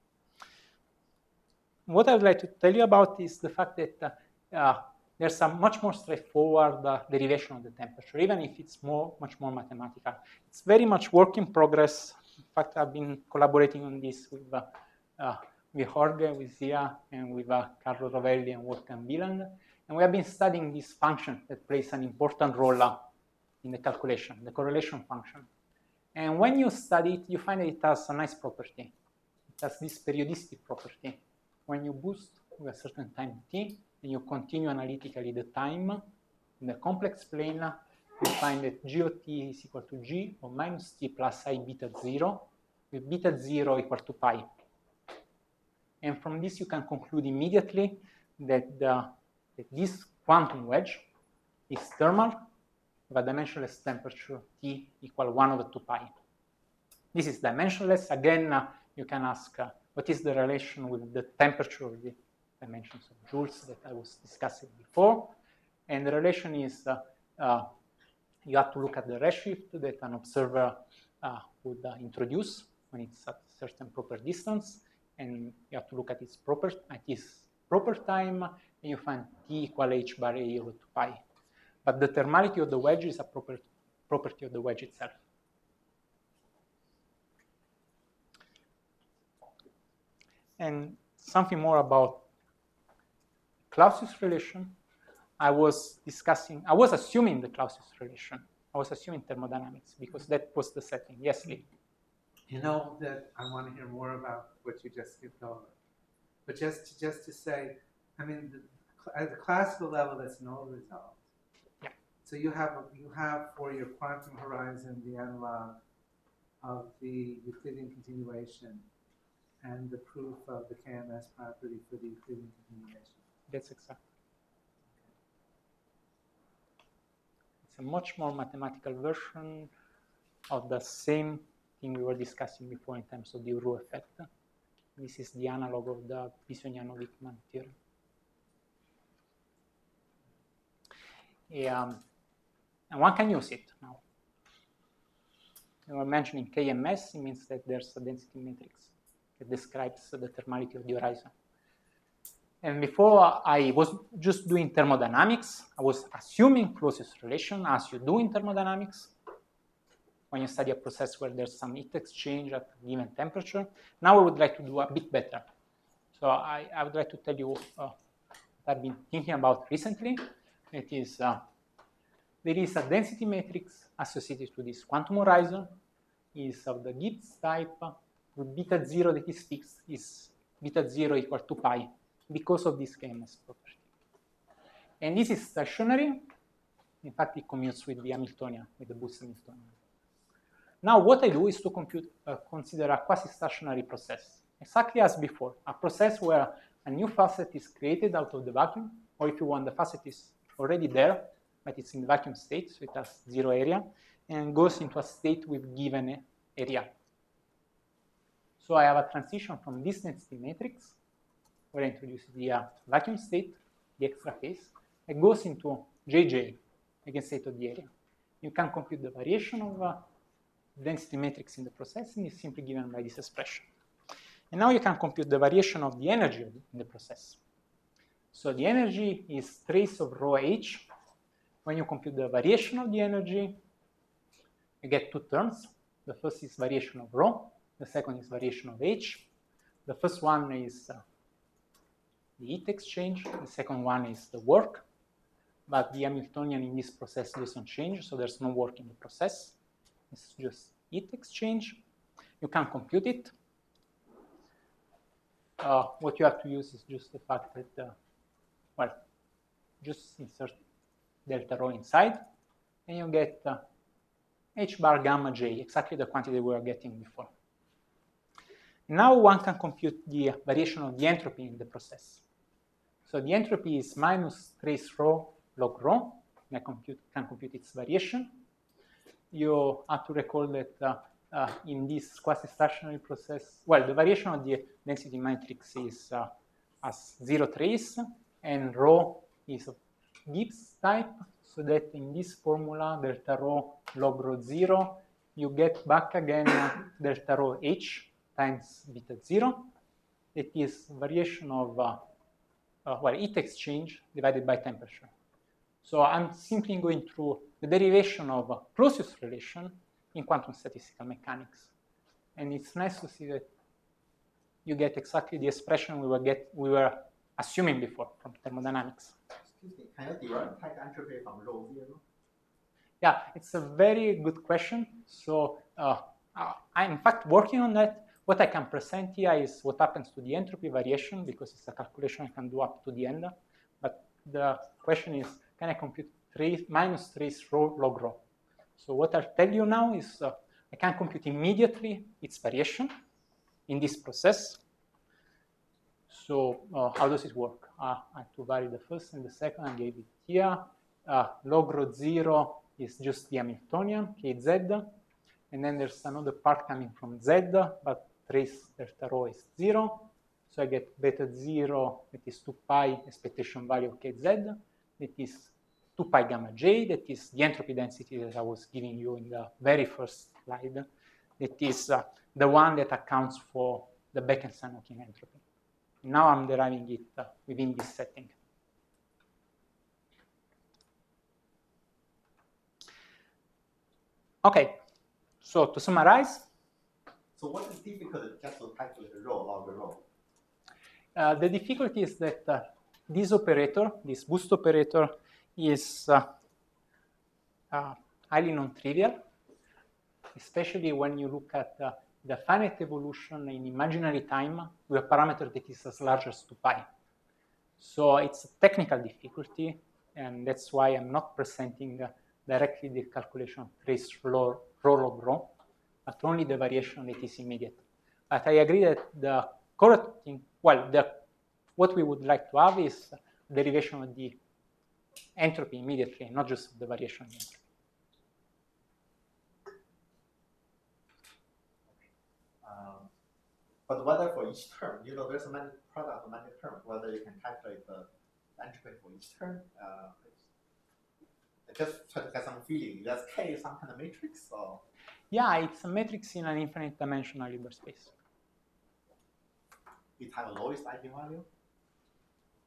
What I would like to tell you about is the fact that uh, uh, there's a much more straightforward uh, derivation of the temperature, even if it's more, much more mathematical. It's very much work in progress. In fact, I've been collaborating on this with, uh, uh, with Jorge, with Zia, and with uh, Carlo Rovelli and Wolfgang Wieland. And we have been studying this function that plays an important role uh, in the calculation, the correlation function. And when you study it, you find that it has a nice property. It has this periodicity property. When you boost with a certain time t, and you continue analytically the time in the complex plane, you find that G of t is equal to G or minus t plus I beta zero, with beta zero equal to pi. And from this, you can conclude immediately that, the, that this quantum wedge is thermal with a dimensionless temperature T equal one over two pi. This is dimensionless. Again, uh, you can ask uh, what is the relation with the temperature of the dimensions of joules that I was discussing before. And the relation is uh, uh, you have to look at the redshift that an observer uh, would uh, introduce when it's at a certain proper distance. And you have to look at its proper, at its proper time, and you find T equal H bar A over two pi. But the thermality of the wedge is a proper, property of the wedge itself. And something more about Clausius relation. I was discussing, I was assuming the Clausius relation. I was assuming thermodynamics because that was the setting. Yes, Lee? You know that I want to hear more about what you just skipped over. But just to, just to say, I mean, the, at the classical level, that's null result. Yeah. So you have you have for your quantum horizon the analog of the Euclidean continuation and the proof of the K M S property for the Euclidean continuation. That's exactly. It's a much more mathematical version of the same thing we were discussing before in terms of the Unruh effect. This is the analog of the Bissognano-Wickman theorem. Um, and one can use it now. We were mentioning K M S, it means that there's a density matrix that describes the thermality of the horizon. And before I was just doing thermodynamics, I was assuming closest relation as you do in thermodynamics when you study a process where there's some heat exchange at a given temperature. Now I would like to do a bit better. So I, I would like to tell you uh, what I've been thinking about recently. It is, uh, there is a density matrix associated to this quantum horizon, is of the Gibbs type, with beta zero that is fixed, is beta zero equal to pi, because of this K M S property. And this is stationary. In fact, it commutes with the Hamiltonian, with the boost Hamiltonian. Now, what I do is to compute, uh, consider a quasi-stationary process, exactly as before, a process where a new facet is created out of the vacuum, or if you want, the facet is already there, but it's in the vacuum state, so it has zero area, and goes into a state with given area. So I have a transition from this density matrix, where I introduce the uh, vacuum state, the extra case, it goes into J J, eigenstate of the area. You can compute the variation of uh, density matrix in the process, and it's simply given by this expression. And now you can compute the variation of the energy in the process. So the energy is trace of rho h. When you compute the variation of the energy, you get two terms. The first is variation of rho. The second is variation of h. The first one is uh, the heat exchange. The second one is the work. But the Hamiltonian in this process doesn't change, so there's no work in the process. It's just heat exchange. You can compute it. Uh, what you have to use is just the fact that, uh, well, just insert delta rho inside, and you get uh, h bar gamma j, exactly the quantity we were getting before. Now one can compute the variation of the entropy in the process. So the entropy is minus trace rho log rho, and I compute, can compute its variation. You have to recall that uh, uh, in this quasi-stationary process, well, the variation of the density matrix is uh, as zero trace, and rho is of Gibbs type, so that in this formula, delta rho log rho zero, you get back again uh, delta rho h times beta zero. It is variation of, uh, uh, well, heat exchange divided by temperature. So I'm simply going through the derivation of a closest relation in quantum statistical mechanics. And it's nice to see that you get exactly the expression we were, get, we were assuming before from thermodynamics. Excuse me, can you derive type entropy from rho zero? Yeah, it's a very good question. So uh, I'm in fact working on that. What I can present here is what happens to the entropy variation, because it's a calculation I can do up to the end. But the question is, can I compute trace, minus trace rho log rho? So what I'll tell you now is uh, I can compute immediately its variation in this process. So uh, how does it work? Uh, I have to vary the first and the second. I gave it here. Uh, log rho zero is just the Hamiltonian, kz. And then there's another part coming from z, but trace delta rho is zero. So I get beta zero, that is two pi expectation value of kz. That is two pi gamma j, that is the entropy density that I was giving you in the very first slide. That is uh, the one that accounts for the Bekenstein-Hawking entropy. Now I'm deriving it uh, within this setting. Okay, so to summarize. So what is difficult just to calculate rho log rho? Uh, the difficulty is that uh, this operator, this boost operator, is uh, uh, highly non-trivial, especially when you look at uh, the finite evolution in imaginary time with a parameter that is as large as two pi. So it's a technical difficulty, and that's why I'm not presenting uh, directly the calculation of trace rho log rho, but only the variation that is immediate. But I agree that the correct thing, well, the, what we would like to have is derivation of the entropy immediately, not just the variation of the entropy. Um, but whether for each term, you know, there's a many product of many terms, whether you can calculate the entropy for each term. Uh, I just try to get some feeling. Does K some kind of matrix? Or? Yeah, it's a matrix in an infinite dimensional Hilbert space. It has a lowest eigenvalue?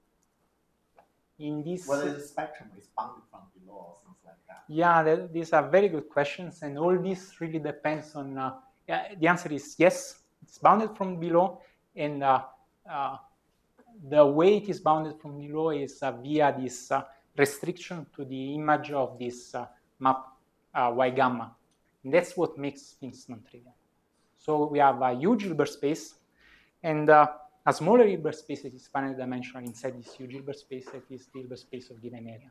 in this... Whether the spectrum is bounded from below or things like that. Yeah, th these are very good questions, and all this really depends on... Uh, yeah, the answer is yes, it's bounded from below, and uh, uh, the way it is bounded from below is uh, via this uh, restriction to the image of this uh, map uh, Y gamma. And that's what makes things non-trivial. So we have a huge Hilbert space, and uh, a smaller Hilbert space that is finite dimensional inside this huge Hilbert space that is the Hilbert space of given area.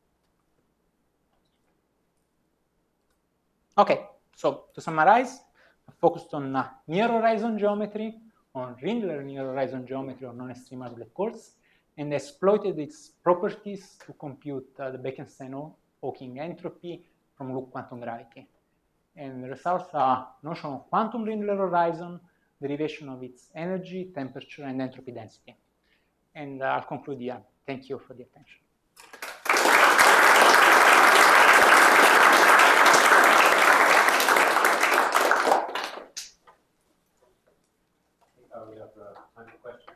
Okay, so to summarize, I focused on uh, near horizon geometry, on Rindler near horizon geometry or non-extremal black holes, and exploited its properties to compute uh, the Bekenstein-Hawking entropy from loop quantum gravity. And the results are notion of quantum Rindler horizon, derivation of its energy, temperature, and entropy density. And uh, I'll conclude here. Thank you for the attention. Uh, we have uh, time for questions.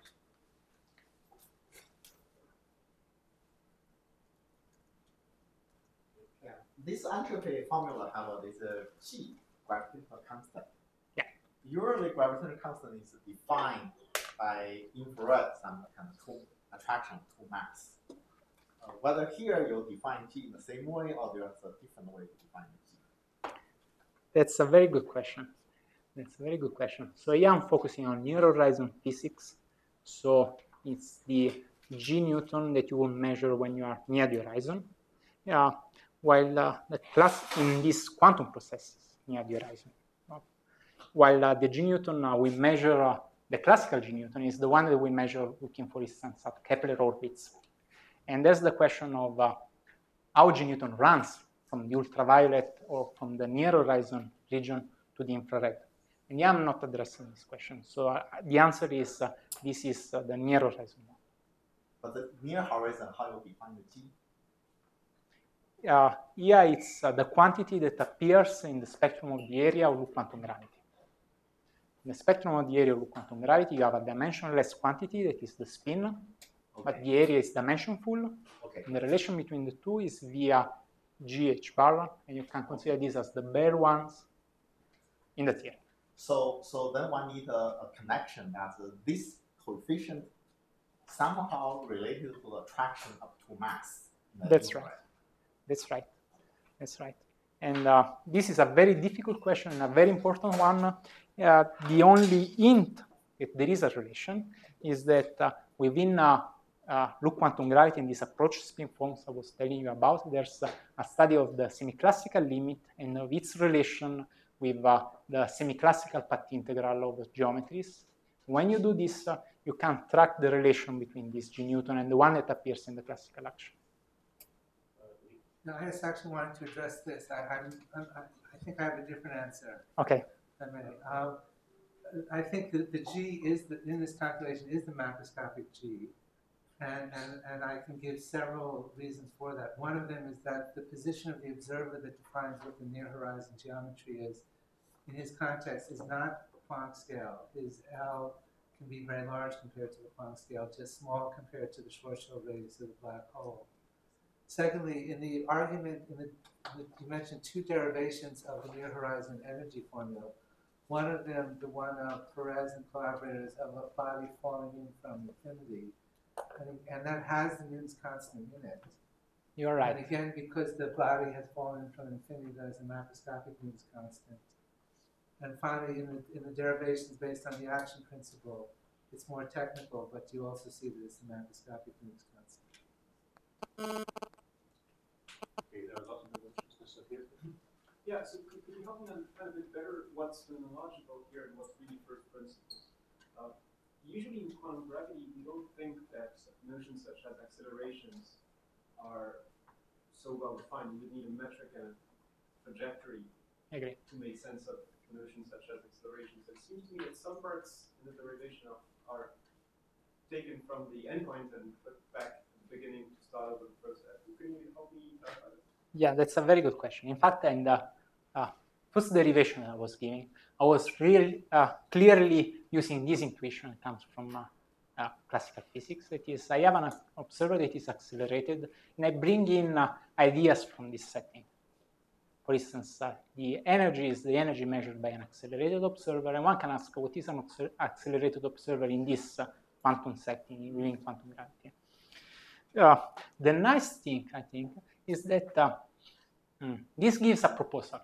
Yeah. This entropy formula have uh, this uh, G, gravitational constant. Yeah. Usually gravitational constant is defined by infrared some kind of two attraction to mass. Uh, whether here you define G in the same way or there's a different way to define G. That's a very good question. That's a very good question. So here I'm focusing on near horizon physics. So it's the G Newton that you will measure when you are near the horizon. Yeah, while uh, the class in these quantum processes near the horizon. While uh, the G Newton uh, we measure, uh, the classical G Newton is the one that we measure looking, for instance, at Kepler orbits. And there's the question of uh, how G Newton runs from the ultraviolet or from the near horizon region to the infrared. And yeah, I'm not addressing this question. So uh, the answer is uh, this is uh, the near horizon one. But the near horizon, how you define the G? Uh, here it's uh, the quantity that appears in the spectrum of the area of loop quantum gravity. In the spectrum of the area of loop quantum gravity, you have a dimensionless quantity that is the spin, okay. But the area is dimensionful. Okay. And the relation between the two is via G H bar, and you can consider this as the bare ones in the theory. So, so then one need a, a connection that uh, this coefficient somehow related to the attraction up to mass. That's right. That's right. That's right. And uh, this is a very difficult question and a very important one. Uh, the only hint that there is a relation is that uh, within uh, uh, loop quantum gravity and this approach spin forms I was telling you about, there's uh, a study of the semi-classical limit and of its relation with uh, the semi-classical path integral of the geometries. When you do this, uh, you can track the relation between this G Newton and the one that appears in the classical action. No, I just actually wanted to address this. I, I, I, I think I have a different answer. Okay. I mean, uh, I think that the G is the, in this calculation is the macroscopic G, and, and and I can give several reasons for that. One of them is that the position of the observer that defines what the near horizon geometry is, in his context, is not Planck scale. His L can be very large compared to the Planck scale, just small compared to the Schwarzschild radius of the black hole. Secondly, in the argument, in the, you mentioned two derivations of the near horizon energy formula. One of them, the one of Perez and collaborators, of a body falling in from infinity, and, and that has the Newton's constant in it. You're right. And again, because the body has fallen in from infinity, that is a macroscopic Newton's constant. And finally, in the, in the derivations based on the action principle, it's more technical, but you also see that it's the macroscopic Newton's constant. Okay, there are lots of good questions. Here. Yeah, so could, could you help me understand a bit better what's phenomenological here and what's really first principles? Uh, usually in quantum gravity, we don't think that notions such as accelerations are so well defined. You would need a metric and a trajectory I agree. to make sense of notions such as accelerations. It seems to me that some parts in the derivation of, are taken from the endpoint and put back at the beginning to start over the process. Can you help me clarify that? Yeah, that's a very good question. In fact, in the uh, first derivation I was giving, I was really uh, clearly using this intuition. It comes from uh, uh, classical physics. That is, I have an observer that is accelerated, and I bring in uh, ideas from this setting. For instance, uh, the energy is the energy measured by an accelerated observer, and one can ask what is an accelerated observer in this uh, quantum setting, in quantum gravity. Uh, the nice thing, I think, is that uh, mm, this gives a proposal.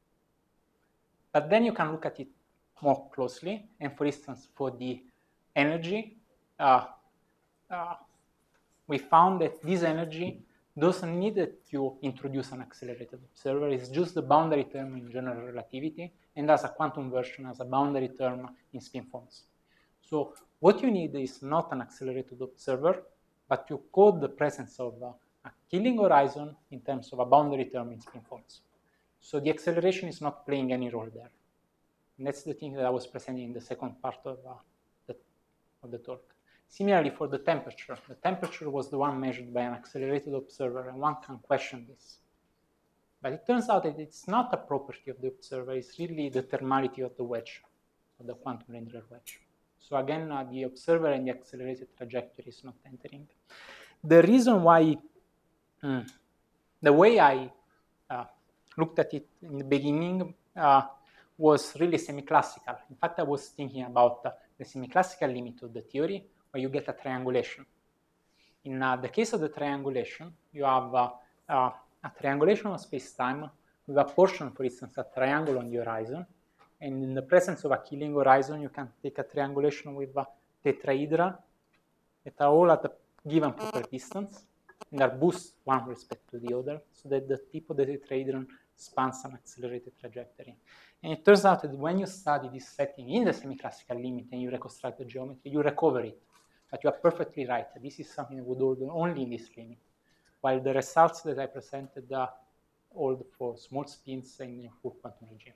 But then you can look at it more closely, and for instance, for the energy, uh, uh, we found that this energy doesn't need that you introduce an accelerated observer. It's just the boundary term in general relativity, and as a quantum version, as a boundary term in spin forms. So what you need is not an accelerated observer, but you code the presence of uh, a Killing horizon in terms of a boundary term in spin forms. So the acceleration is not playing any role there. And that's the thing that I was presenting in the second part of, uh, the, of the talk. Similarly, for the temperature, the temperature was the one measured by an accelerated observer, and one can question this. But it turns out that it's not a property of the observer, it's really the thermality of the wedge, of the quantum Renderer wedge. So again, uh, the observer and the accelerated trajectory is not entering. The reason why, mm, the way I uh, looked at it in the beginning uh, was really semi-classical. In fact, I was thinking about uh, the semi-classical limit of the theory, where you get a triangulation. In uh, the case of the triangulation, you have uh, uh, a triangulation of space-time with a portion, for instance, a triangle on the horizon. And in the presence of a Killing horizon, you can take a triangulation with a tetrahedra that are all at a given proper distance and are boosted one with respect to the other, so that the tip of the tetrahedron spans an accelerated trajectory. And it turns out that when you study this setting in the semi-classical limit and you reconstruct the geometry, you recover it. But you are perfectly right. This is something that would hold only in this limit, while the results that I presented are hold for small spins and in full quantum regime.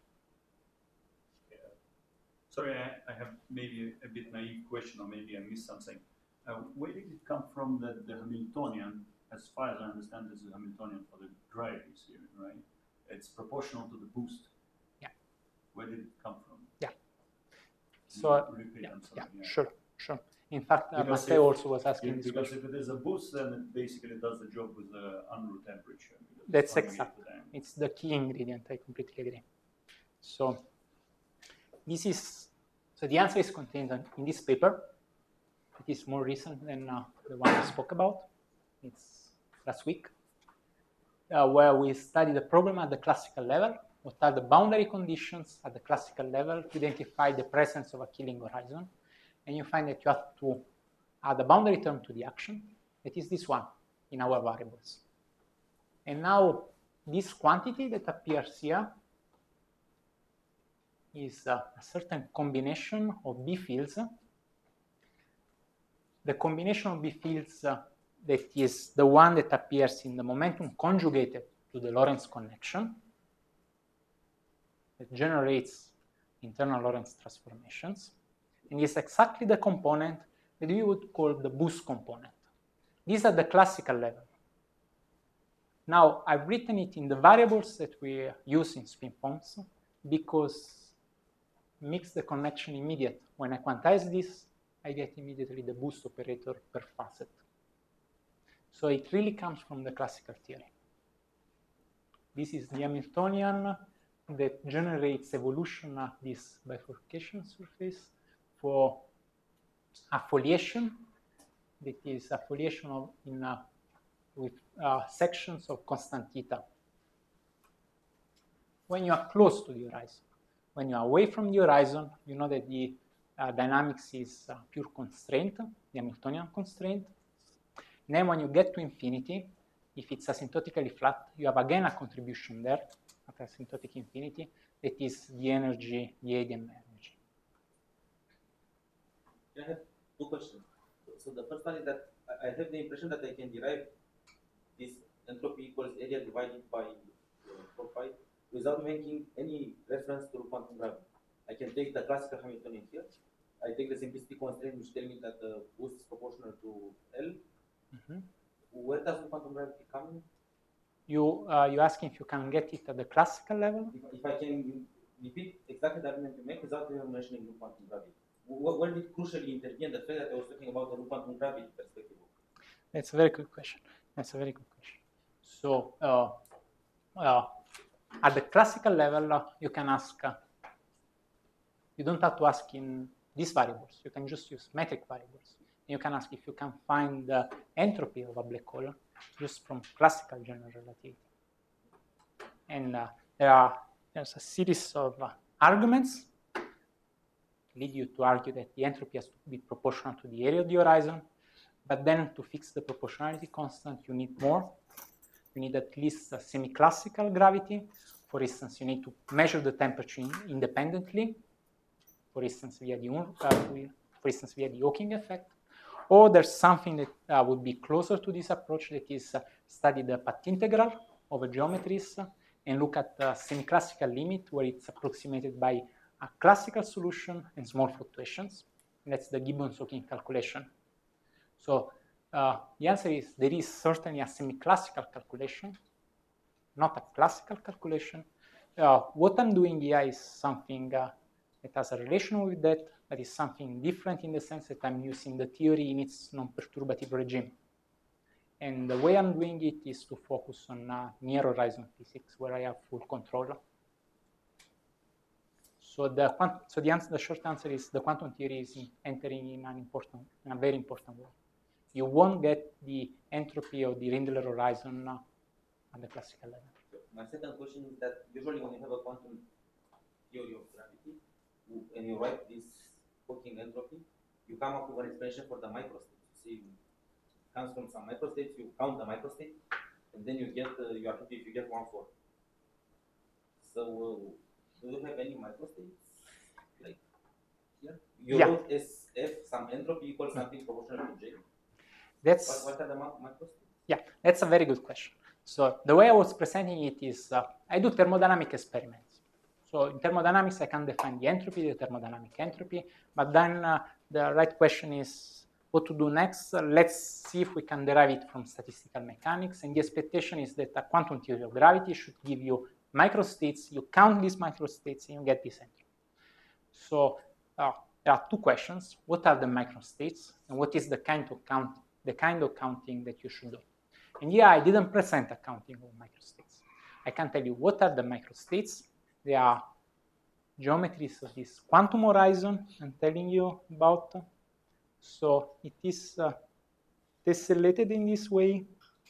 Yeah. Sorry, I, I have maybe a bit naive question, or maybe I missed something. Uh, where did it come from that the Hamiltonian, as far as I understand, is the Hamiltonian for the gravities here, right? It's proportional to the boost. Yeah. Where did it come from? Yeah. Can So, you repeat, yeah, I'm sorry, yeah, yeah. sure, sure. In fact, uh, Because Matteo if- also was asking Yeah, this because question. if it is a boost, then it basically does the job with the under temperature. because it's That's conjugated exact. to the angle. It's the key ingredient, I completely agree. So this is, so the answer is contained in this paper. It is more recent than uh, the one I spoke about. It's last week, uh, where we study the problem at the classical level. What are the boundary conditions at the classical level to identify the presence of a Killing horizon? And you find that you have to add a boundary term to the action. It is this one in our variables. And now this quantity that appears here is uh, a certain combination of B fields. The combination of B fields uh, that is the one that appears in the momentum conjugated to the Lorentz connection that generates internal Lorentz transformations, and is exactly the component that we would call the boost component. These are the classical level. Now, I've written it in the variables that we use in spin forms because it makes the connection immediate. When I quantize this, I get immediately the boost operator per facet. So it really comes from the classical theory. This is the Hamiltonian that generates evolution at this bifurcation surface for a foliation that is a foliation of in a, with uh, sections of constant theta. When you are close to the horizon, when you are away from the horizon, you know that the uh, dynamics is uh, pure constraint, the Hamiltonian constraint. And then when you get to infinity, if it's asymptotically flat, you have again a contribution there at asymptotic infinity that is the energy, the A D M energy. I have two questions. So the first one is that I have the impression that I can derive this entropy equals area divided by uh, four pi without making any reference to quantum gravity. I can take the classical Hamiltonian here. I take the simplicity constraint which tell me that the boost is proportional to L. Mm-hmm. Where does the quantum gravity come in? You, uh, you ask if you can get it at the classical level? If, if I can repeat exactly the argument you make without even mentioning the quantum gravity. wh- when did crucially intervene the fact that I was talking about the loop quantum gravity perspective? That's a very good question. That's a very good question. So uh, uh, at the classical level, uh, you can ask, uh, you don't have to ask in these variables. You can just use metric variables. You can ask if you can find the entropy of a black hole just from classical general relativity. And uh, there are there's a series of uh, arguments lead you to argue that the entropy has to be proportional to the area of the horizon. But then to fix the proportionality constant, you need more. You need at least a semi-classical gravity. For instance, you need to measure the temperature independently. For instance, via the, uh, for instance, via the Hawking effect. Or there's something that uh, would be closer to this approach, that is uh, study the path integral over geometries uh, and look at the semi-classical limit where it's approximated by a classical solution and small fluctuations. And that's the Gibbons-Hawking calculation. So uh, the answer is there is certainly a semi-classical calculation, not a classical calculation. Uh, what I'm doing here is something uh, that has a relation with that, but is something different in the sense that I'm using the theory in its non-perturbative regime. And the way I'm doing it is to focus on uh, near horizon physics, where I have full control. So the, so the, answer, the short answer is the quantum theory is entering in an important, in a very important way. You won't get the entropy of the Rindler horizon uh, at the classical level. My second question is that usually when you have a quantum theory of gravity, and you write this Hawking entropy, you come up with an explanation for the microstates. You see, it comes from some microstates, you count the microstate, and then you get, uh, you are happy if you get one fourth. So, uh, do you have any microstates? Like here? You yeah. wrote S F, some entropy equals something proportional to J. That's, what, what are the microstates? Yeah, that's a very good question. So the way I was presenting it is, uh, I do thermodynamic experiments. So in thermodynamics, I can define the entropy, the thermodynamic entropy, but then uh, the right question is what to do next. Uh, let's see if we can derive it from statistical mechanics. And the expectation is that a quantum theory of gravity should give you microstates. You count these microstates and you get this entropy. So uh, there are two questions. What are the microstates? And what is the kind of count, the kind of counting that you should do? And here I didn't present a counting of microstates. I can tell you what are the microstates. They are geometries of this quantum horizon I'm telling you about. So it is uh, tessellated in this way.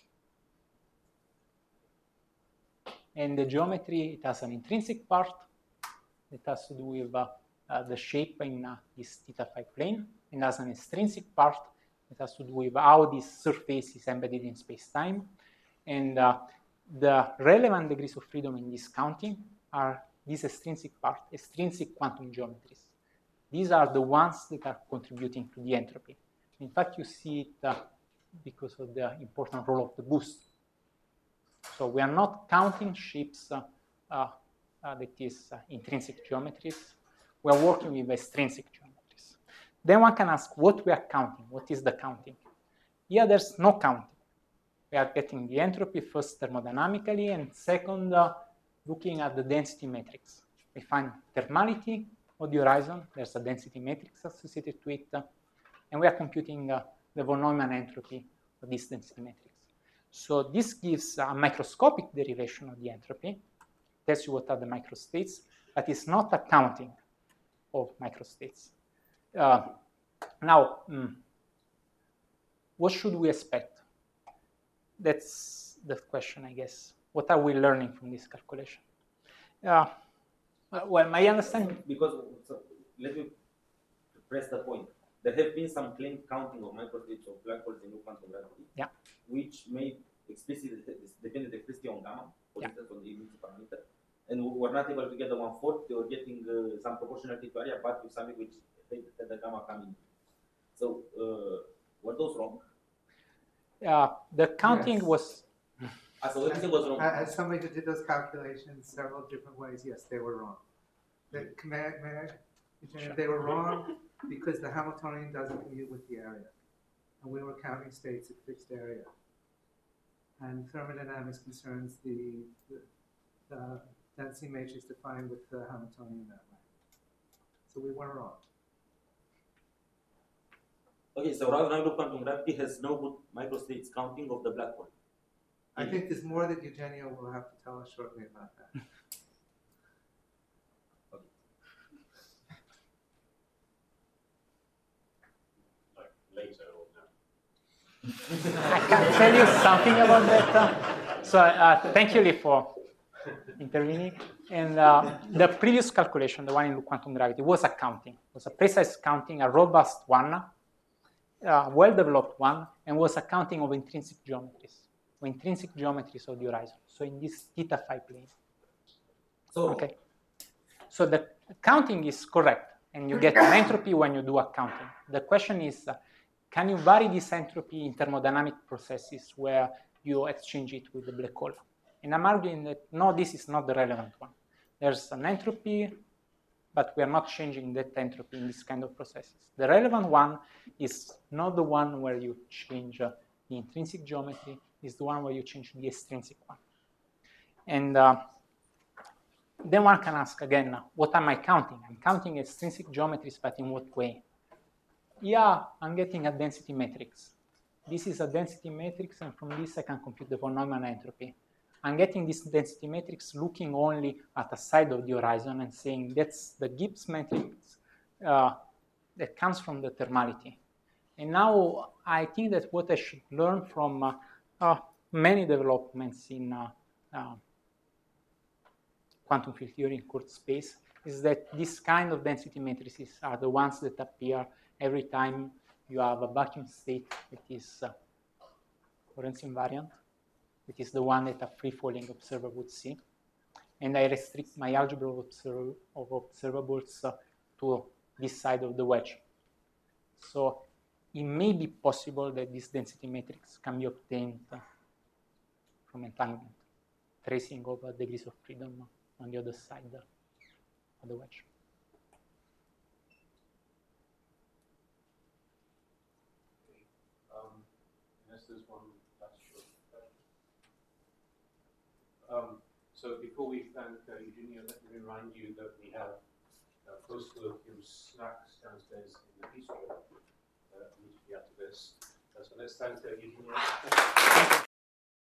And the geometry, it has an intrinsic part that has to do with uh, uh, the shape in uh, this theta phi plane. And has an extrinsic part that has to do with how this surface is embedded in space-time. And uh, the relevant degrees of freedom in this counting are this extrinsic part, extrinsic quantum geometries. These are the ones that are contributing to the entropy. In fact, you see it uh, because of the important role of the boost. So we are not counting shapes uh, uh, uh, that is uh, intrinsic geometries. We are working with extrinsic geometries. Then one can ask what we are counting. What is the counting? Here there's no counting. We are getting the entropy first thermodynamically, and second, uh, looking at the density matrix. We find thermality of the horizon. There's a density matrix associated to it. Uh, and we are computing uh, the von Neumann entropy of this density matrix. So this gives a microscopic derivation of the entropy, tells you what are the microstates, but it's not a counting of microstates. Uh, now, mm, what should we expect? That's the question, I guess. What are we learning from this calculation? Uh, well, my understanding... Because, so, let me press the point. There have been some claimed counting of microstates of black holes in quantum gravity, yeah. which made explicit dependent electricity on gamma, for yeah. instance, on the immunity parameter, and we were not able to get the one fourth. They were getting uh, some proportionality to area, but with something which had the gamma coming. So, uh, were those wrong? Uh, the counting yes. was. Ah, so everything was wrong. As somebody who did those calculations several different ways, yes, they were wrong. The, may I, may I, sure. They were wrong because the Hamiltonian doesn't commute with the area. And we were counting states at fixed area. And thermodynamics concerns the, the, the density matrix defined with the Hamiltonian that way. So we were wrong. Okay, so round round of quantum gravity has no good microstates counting of the black hole. I think there's more that Eugenio will have to tell us shortly about that. Like later or now? I can tell you something about that. uh, So uh, thank you, Lee, for intervening. And uh, the previous calculation, the one in quantum gravity, was a counting. It was a precise counting, a robust one, uh, well-developed one, and was a counting of intrinsic geometries, or intrinsic geometries of the horizon. So in this theta phi plane. So, Okay. So the counting is correct, and you get an entropy when you do a counting. The question is, uh, can you vary this entropy in thermodynamic processes where you exchange it with the black hole? And I'm arguing that no, this is not the relevant one. There's an entropy, but we are not changing that entropy in this kind of processes. The relevant one is not the one where you change uh, the intrinsic geometry, it's the one where you change the extrinsic one. And uh, then one can ask again, what am I counting? I'm counting extrinsic geometries, but in what way? Yeah, I'm getting a density matrix. This is a density matrix, and from this I can compute the von Neumann entropy. I'm getting this density matrix looking only at a side of the horizon and saying that's the Gibbs matrix uh, that comes from the thermality. And now I think that what I should learn from uh, uh, many developments in uh, uh, quantum field theory in Kurt's space is that this kind of density matrices are the ones that appear every time you have a vacuum state that is uh, Lorentz invariant. It is the one that a free-falling observer would see. And I restrict my algebra of, observ of observables uh, to this side of the wedge. So it may be possible that this density matrix can be obtained uh, from entanglement, tracing of uh, degrees of freedom on the other side uh, of the wedge. Um, yes, there's one last short question. Um, so before we thank uh, Eugenio, let me remind you that we have uh, post-colloquium snacks downstairs in the bistro uh, immediately after this. Uh, so let's thank uh, Eugenio.